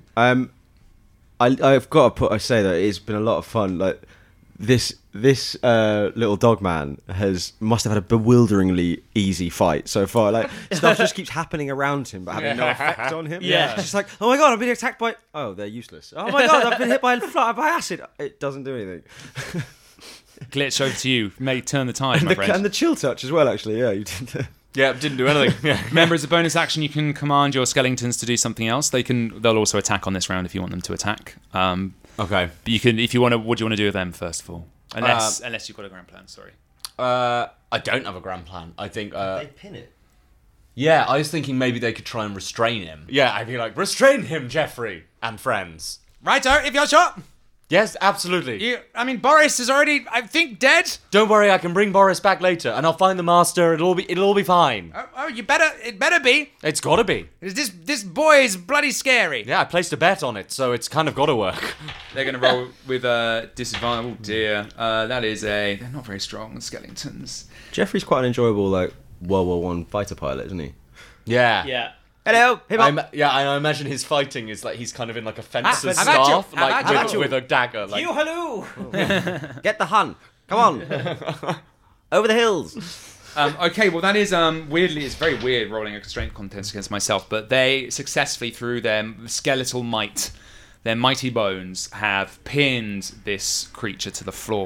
Speaker 3: I've got to say that it's been a lot of fun. Like this little dog man must have had a bewilderingly easy fight so far. Like stuff just keeps happening around him, but having no effect on him.
Speaker 4: Yeah.
Speaker 3: It's just like, oh my god, I've been attacked by. Oh, they're useless. Oh my god, I've been hit by acid. It doesn't do anything.
Speaker 1: Glitch, over to you. May turn the tide, my friend.
Speaker 3: And the chill touch as well. Actually, yeah, you did.
Speaker 2: Yeah, didn't do anything.
Speaker 1: Remember, as a bonus action, you can command your skeletons to do something else. They'll also attack on this round if you want them to attack.
Speaker 2: Okay.
Speaker 1: But you can, if you want to. What do you want to do with them first of all? Unless you've got a grand plan. Sorry.
Speaker 2: I don't have a grand plan. I think.
Speaker 3: They pin it.
Speaker 2: Yeah, I was thinking maybe they could try and restrain him. Yeah, I'd be like, restrain him, Jeffrey and friends.
Speaker 1: Righto, if you're shot.
Speaker 2: Yes, absolutely.
Speaker 1: Boris is already, I think, dead.
Speaker 2: Don't worry, I can bring Boris back later, and I'll find the master. It'll all be fine.
Speaker 1: Oh, it better be.
Speaker 2: It's gotta be.
Speaker 1: This boy is bloody scary.
Speaker 2: Yeah, I placed a bet on it, so it's kind of gotta work.
Speaker 1: They're gonna roll with disadvantage. Oh dear, they're not very strong skeletons.
Speaker 3: Jeffrey's quite an enjoyable World War I fighter pilot, isn't he?
Speaker 2: Yeah.
Speaker 4: Yeah.
Speaker 3: Hello,
Speaker 2: I imagine his fighting is like he's kind of in like a fencer's
Speaker 1: Have at you.
Speaker 2: staff, with a dagger. Like,
Speaker 4: Hello.
Speaker 3: Get the hun. Come on. Over the hills.
Speaker 1: Okay, well that is weirdly, it's very weird rolling a strength contest against myself, but they successfully, through their skeletal might, their mighty bones, have pinned this creature to the floor.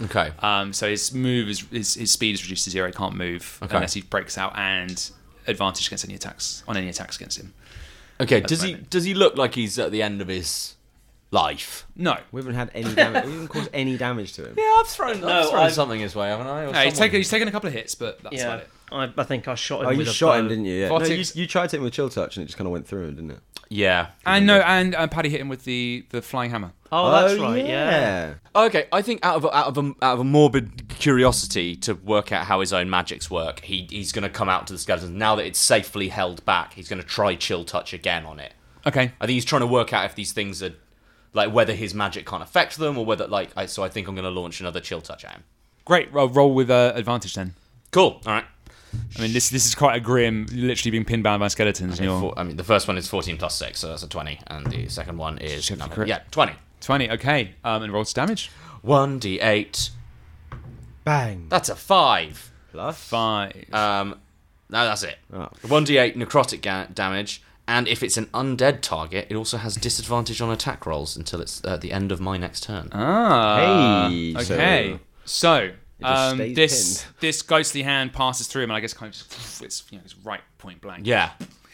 Speaker 2: Okay.
Speaker 1: So his speed is reduced to 0. He can't move unless he breaks out, and advantage against any attacks against him.
Speaker 2: Okay. Does he look like he's at the end of his life?
Speaker 1: No,
Speaker 3: We haven't had any damage. We haven't caused any damage to him.
Speaker 2: Yeah, I've thrown something his way, haven't I?
Speaker 1: no, he's taken a couple of hits, but that's about it.
Speaker 4: I think I shot him
Speaker 3: Oh,
Speaker 4: with
Speaker 3: you
Speaker 4: a
Speaker 3: shot
Speaker 4: bow.
Speaker 3: him, didn't you? Yeah. No,
Speaker 1: Vortex-
Speaker 3: you tried to hit him with chill touch, and it just kind of went through him, didn't it?
Speaker 2: Yeah.
Speaker 1: And Paddy hit him with the flying hammer.
Speaker 4: Oh, that's right, yeah.
Speaker 2: Okay, I think out of a morbid curiosity to work out how his own magics work, he's going to come out to the skeletons now that it's safely held back. He's going to try chill touch again on it.
Speaker 1: Okay.
Speaker 2: I think he's trying to work out if these things are like whether his magic can't affect them or whether so I think I'm going to launch another chill touch at him.
Speaker 1: Great. Well, roll with advantage then.
Speaker 2: Cool. All right.
Speaker 1: I mean, this is quite a grim, literally being pinned down by skeletons.
Speaker 2: Okay, the first one is 14 plus 6, so that's a 20, and the second one is 20.
Speaker 1: 20. Okay. And roll to damage.
Speaker 2: 1d8.
Speaker 3: Bang.
Speaker 2: That's a 5.
Speaker 3: Plus
Speaker 1: 5.
Speaker 2: No, that's it.
Speaker 3: Oh.
Speaker 2: 1d8 necrotic damage, and if it's an undead target, it also has disadvantage on attack rolls until it's at the end of my next turn.
Speaker 3: Hey.
Speaker 1: Okay. So
Speaker 3: just stays
Speaker 1: this ghostly hand passes through him, and I guess kind of just it's right point blank.
Speaker 2: Yeah.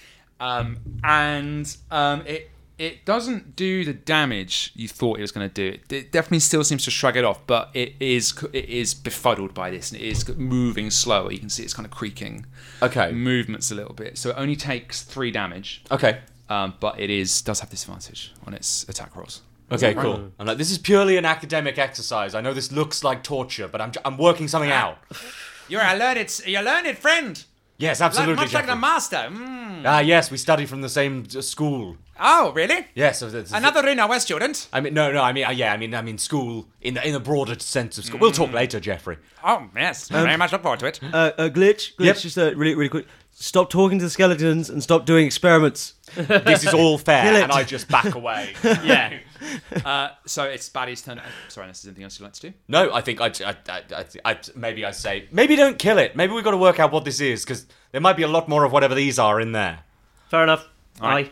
Speaker 1: It doesn't do the damage you thought it was going to do. It definitely still seems to shrug it off, but it is befuddled by this, and it is moving slower. You can see it's kind of creaking.
Speaker 2: Okay.
Speaker 1: Movements a little bit, so it only takes 3 damage.
Speaker 2: Okay.
Speaker 1: But it does have disadvantage on its attack rolls.
Speaker 2: Okay, cool. I'm like, this is purely an academic exercise. I know this looks like torture, but I'm working something out.
Speaker 1: You're a learned friend.
Speaker 2: Yes, absolutely.
Speaker 1: Much like the master.
Speaker 2: Yes, we study from the same school.
Speaker 1: Oh, really?
Speaker 2: Yes,
Speaker 1: Another Rinoa student?
Speaker 2: I mean, no. I mean, school in the broader sense of school. We'll talk later, Jeffrey.
Speaker 1: Oh, yes. Very much look forward to it.
Speaker 3: Glitch.
Speaker 2: Yep.
Speaker 3: Just really, really quick. Stop talking to the skeletons and stop doing experiments.
Speaker 2: This is all fair,
Speaker 3: Kill it.
Speaker 2: and I just back away.
Speaker 1: Yeah. So it's Baddy's turn. Sorry, unless there's anything else you'd like to do.
Speaker 2: No, I think maybe say maybe don't kill it. Maybe we've got to work out what this is because there might be a lot more of whatever these are in there.
Speaker 4: Fair enough.
Speaker 1: All right.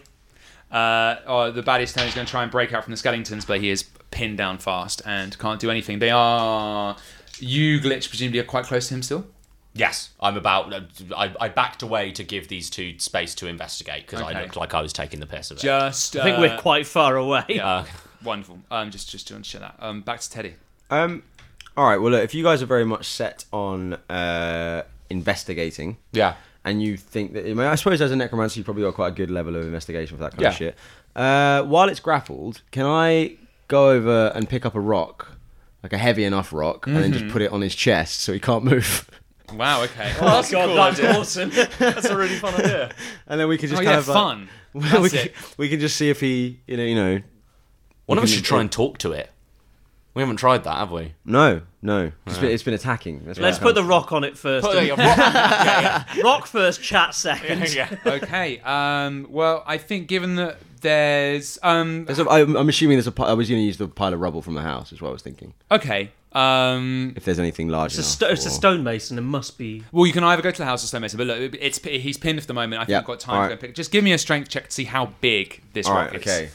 Speaker 1: The Baddy's turn is going to try and break out from the skeletons, but he is pinned down fast and can't do anything. You, Glitch, presumably are quite close to him still?
Speaker 2: Yes, I'm about. I backed away to give these two space to investigate because I looked like I was taking the piss of it.
Speaker 4: I think we're quite far away.
Speaker 1: Wonderful. Just to share that. Back to Teddy.
Speaker 3: All right. Well, look, if you guys are very much set on investigating, and you think that, I suppose as a necromancer, you've probably got quite a good level of investigation for that kind of shit. While it's grappled, can I go over and pick up a rock, like a heavy enough rock, and then just put it on his chest so he can't move?
Speaker 1: Wow, okay.
Speaker 4: Oh, that's awesome. That's a really fun idea.
Speaker 3: And then we could just
Speaker 1: fun.
Speaker 3: We can just see if he,
Speaker 2: One of us should try and talk to it. We haven't tried that, have we?
Speaker 3: No. It's been attacking.
Speaker 4: Let's put the rock on it first. Rock first, chat second.
Speaker 1: Okay. Well, I think given that there's
Speaker 3: I'm assuming there's I was going to use the pile of rubble from the house, is what I was thinking.
Speaker 1: Okay.
Speaker 3: If there's anything large
Speaker 4: it's a stonemason. It must be.
Speaker 1: Well, you can either go to the house or stonemason, but look, he's pinned for the moment. I think I've got time to go pick. Just give me a strength check to see how big this rock is.
Speaker 3: Okay.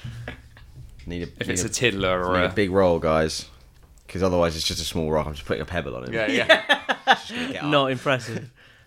Speaker 1: If it's a tiddler or
Speaker 3: a big roll, guys, because otherwise it's just a small rock. I'm just putting a pebble on it.
Speaker 2: Yeah.
Speaker 4: Not impressive.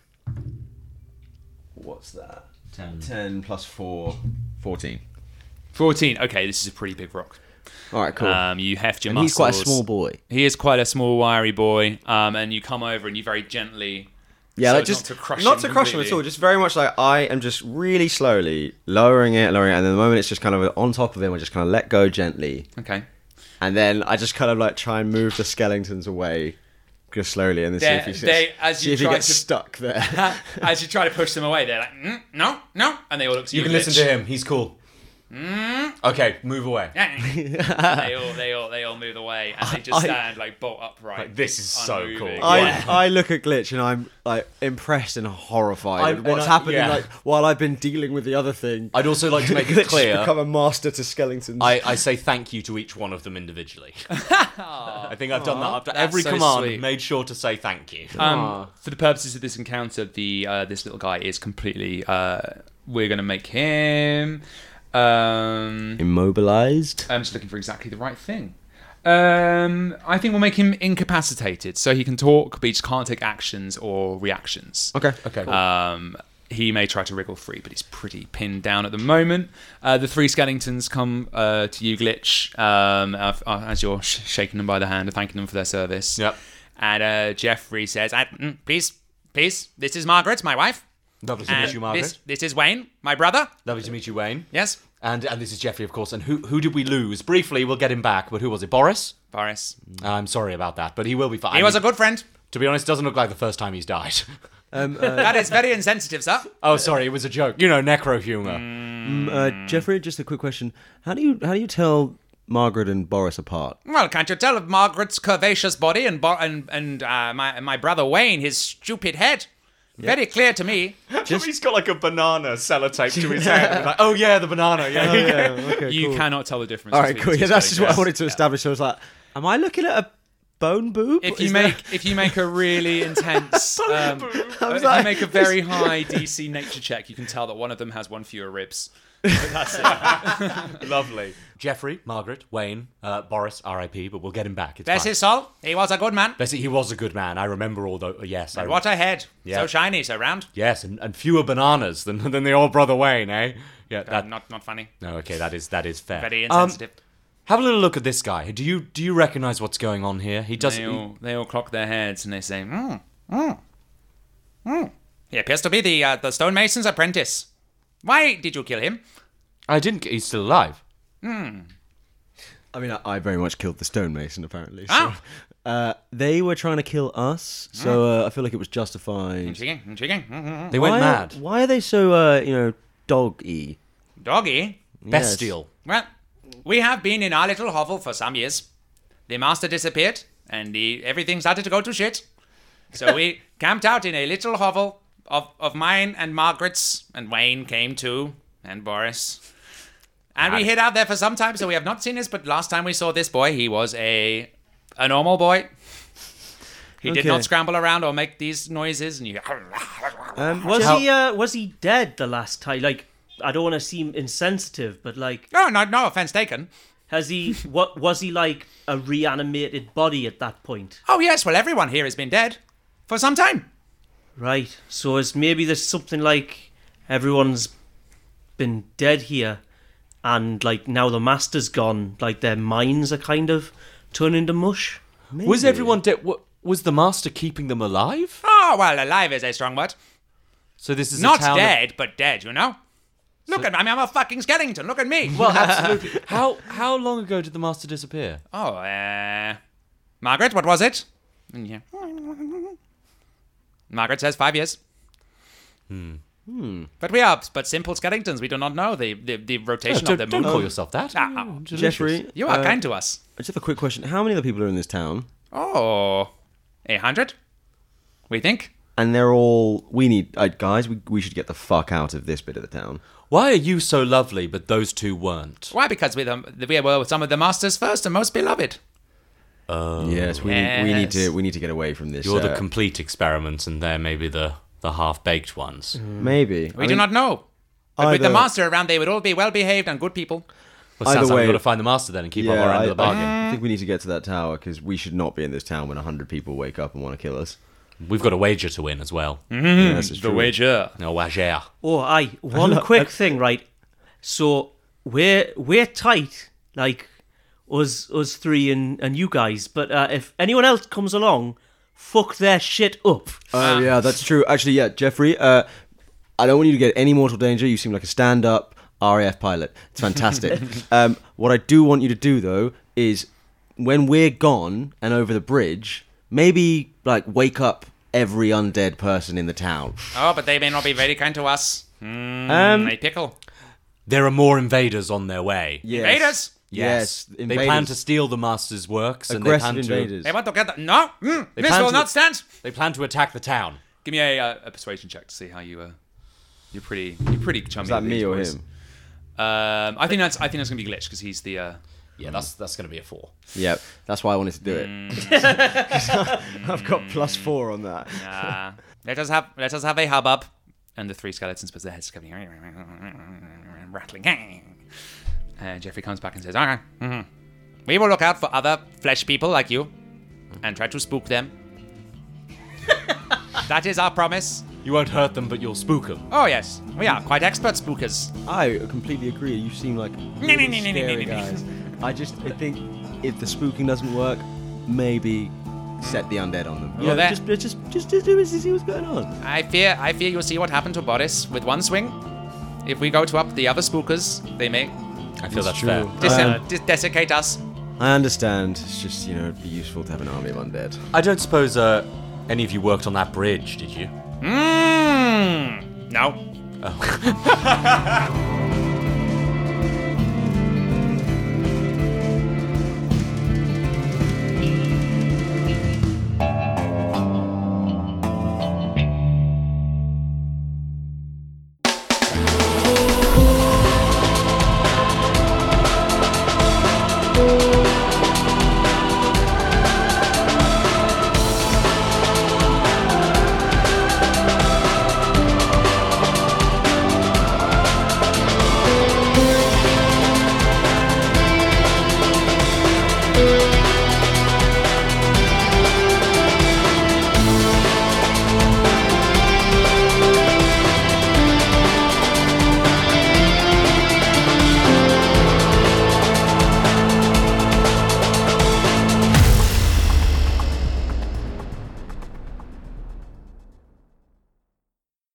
Speaker 3: What's that? 10 plus 4, 14.
Speaker 1: 14. Okay, this is a pretty big rock.
Speaker 3: All right, cool.
Speaker 1: You heft your
Speaker 3: and
Speaker 1: muscles.
Speaker 3: He's quite a small boy.
Speaker 1: He is quite a small, wiry boy. And you come over and you very gently.
Speaker 3: Yeah,
Speaker 1: so
Speaker 3: like just
Speaker 1: not
Speaker 3: to crush him at all. Just very much like I am just really slowly lowering it, and then the moment it's just kind of on top of him, I just kind of let go gently.
Speaker 1: Okay.
Speaker 3: And then I just kind of like try and move the skeletons away, just slowly, and then see if he gets stuck there.
Speaker 1: As you try to push them away, they're like, no, and they all look to you.
Speaker 2: You can listen to him. He's cool. Okay, move away.
Speaker 1: they all move away, and they just stand like bolt upright.
Speaker 2: Like, this is so cool.
Speaker 3: I look at Glitch and I'm like impressed and horrified at what's happening.
Speaker 2: Yeah.
Speaker 3: Like while I've been dealing with the other thing,
Speaker 2: I'd also like to make it clear.
Speaker 3: Become a master to skeletons.
Speaker 2: I say thank you to each one of them individually. I think I've done that after every command.
Speaker 1: Sweet.
Speaker 2: Made sure to say thank you.
Speaker 1: For the purposes of this encounter, this little guy is completely. We're going to make him.
Speaker 3: Immobilized.
Speaker 1: I'm just looking for exactly the right thing. I think we'll make him incapacitated, so he can talk, but he just can't take actions or reactions.
Speaker 3: Okay.
Speaker 2: Cool.
Speaker 1: He may try to wriggle free, but he's pretty pinned down at the moment. The three skeletons come to you, Glitch, as you're shaking them by the hand and thanking them for their service.
Speaker 2: Yep.
Speaker 1: And Jeffrey says, please, this is Margaret, my wife.
Speaker 2: Lovely to meet you, Margaret.
Speaker 1: This is Wayne, my brother.
Speaker 2: Lovely to meet you, Wayne.
Speaker 1: Yes.
Speaker 2: And this is Jeffrey, of course. And who did we lose? Briefly, we'll get him back. But who was it? Boris?
Speaker 1: Boris.
Speaker 2: I'm sorry about that, but he will be fine.
Speaker 1: He was a good friend.
Speaker 2: To be honest, doesn't look like the first time he's died.
Speaker 1: That is very insensitive, sir.
Speaker 2: Oh, sorry, it was a joke. Necro humor.
Speaker 3: Jeffrey, just a quick question. How do you tell Margaret and Boris apart?
Speaker 1: Well, can't you tell of Margaret's curvaceous body and my brother Wayne, his stupid head? Yep. Very clear to me.
Speaker 2: He's got like a banana sellotape to his head. Like, oh yeah, the banana. Yeah.
Speaker 3: Okay,
Speaker 1: you
Speaker 3: cool.
Speaker 1: cannot tell the difference.
Speaker 3: All right, cool. Yeah, that's just what I wanted to establish. I was like, am I looking at a bone boob?
Speaker 1: If you make a really intense, if you make a very high DC nature check, you can tell that one of them has one fewer ribs. But that's it.
Speaker 2: Lovely. Jeffrey, Margaret, Wayne, Boris, R.I.P. But we'll get him back. It's
Speaker 1: Bless
Speaker 2: fine.
Speaker 1: his soul. He was a good man.
Speaker 2: He was a good man. I remember all those. Yes.
Speaker 1: And what a head. Yeah. So shiny, so round.
Speaker 2: Yes, and fewer bananas than the old brother Wayne, eh? Yeah.
Speaker 1: Not funny.
Speaker 2: No, okay, that is fair.
Speaker 1: Very insensitive.
Speaker 2: Have a little look at this guy. Do you recognize what's going on here? He does.
Speaker 1: They all cock their heads and they say, He appears to be the stonemason's apprentice. Why did you kill him?
Speaker 2: I didn't. He's still alive.
Speaker 3: I mean, I very much killed the stonemason, apparently. So, they were trying to kill us, so I feel like it was justified.
Speaker 1: Intriguing.
Speaker 2: They went mad.
Speaker 3: Why are they so, dog-y?
Speaker 1: Doggy?
Speaker 2: Bestial.
Speaker 1: Well, we have been in our little hovel for some years. The master disappeared, and everything started to go to shit. So we camped out in a little hovel of mine and Margaret's, and Wayne came too, and Boris. And we hid out there for some time, so we have not seen this, but last time we saw this boy, he was a normal boy. He did not scramble around or make these noises. And
Speaker 4: was he dead the last time? Like, I don't want to seem insensitive, but like...
Speaker 1: No offense taken.
Speaker 4: Was he like a reanimated body at that point?
Speaker 1: Oh, yes. Well, everyone here has been dead for some time.
Speaker 4: Right. So maybe there's something like everyone's been dead here. And, like, now the master's gone, like, their minds are kind of turning to mush.
Speaker 2: Maybe. Was everyone dead? Was the master keeping them alive?
Speaker 1: Oh, well, alive is a strong word.
Speaker 2: So this is
Speaker 1: not dead, but dead, you know? Look at me, I'm a fucking skeleton, look at me.
Speaker 2: Well, absolutely. How long ago did the master disappear?
Speaker 1: Oh, Margaret, what was it? Yeah. Margaret says 5 years. But we are simple skeletons. We do not know the rotation of the moon.
Speaker 2: Don't call yourself that.
Speaker 3: Jeffrey,
Speaker 1: you are kind to us.
Speaker 3: Just have a quick question. How many other people are in this town?
Speaker 1: Oh, 100? We think.
Speaker 3: And they're all... We need... guys, we should get the fuck out of this bit of the town.
Speaker 2: Why are you so lovely, but those two weren't?
Speaker 1: Why? Because we were some of the masters first and most beloved.
Speaker 3: Yes, we need to get away from this.
Speaker 2: You're the complete experiments, and they're maybe the half-baked ones.
Speaker 3: Maybe.
Speaker 1: We do not know. But with the master around, they would all be well-behaved and good people.
Speaker 2: Well, sounds like we've got to find the master then and keep our end of the bargain.
Speaker 3: I think we need to get to that tower, because we should not be in this town when 100 people wake up and want to kill us.
Speaker 2: We've got a wager to win as well.
Speaker 3: Yes,
Speaker 1: the wager.
Speaker 2: No wager.
Speaker 4: Oh, one quick thing, right? So we're tight, like us three and you guys. But if anyone else comes along, fuck their shit up.
Speaker 3: Oh yeah, that's true. Actually, yeah, Jeffrey. I don't want you to get any mortal danger. You seem like a stand-up RAF pilot. It's fantastic. What I do want you to do though is when we're gone and over the bridge, maybe like wake up every undead person in the town.
Speaker 1: Oh, but they may not be very kind to us. They pickle.
Speaker 2: There are more invaders on their way.
Speaker 3: Yes.
Speaker 1: Invaders?
Speaker 3: Yes.
Speaker 2: They plan to steal the master's works.
Speaker 3: Aggressive
Speaker 2: and
Speaker 3: invaders.
Speaker 1: They want to get No! This will not stand!
Speaker 2: They plan to attack the town.
Speaker 1: Give me a persuasion check to see how you... You're pretty chummy.
Speaker 3: Is that me or him?
Speaker 1: I think that's going to be Glitch, because he's the...
Speaker 2: Yeah, that's going to be a 4.
Speaker 3: Yeah, that's why I wanted to do it. I've got +4 on that.
Speaker 1: Let us have a hubbub. And the 3 skeletons put their heads together, rattling. And Jeffrey comes back and says, "Okay, We will look out for other flesh people like you and try to spook them. That is our promise.
Speaker 2: You won't hurt them, but you'll spook them.
Speaker 1: Oh, yes. We are quite expert spookers.
Speaker 3: I completely agree. You seem like really scary guys. I think if the spooking doesn't work, maybe set the undead on them.
Speaker 1: Well,
Speaker 3: just do it to see what's going on.
Speaker 1: I fear you'll see what happened to Boris with one swing. If we go to up the other spookers, they may...
Speaker 2: I feel that's
Speaker 3: true.
Speaker 2: fair.
Speaker 1: Desiccate us.
Speaker 3: I understand. It's just, it'd be useful to have an army of undead.
Speaker 2: I don't suppose any of you worked on that bridge, did you?
Speaker 1: No.
Speaker 2: Oh.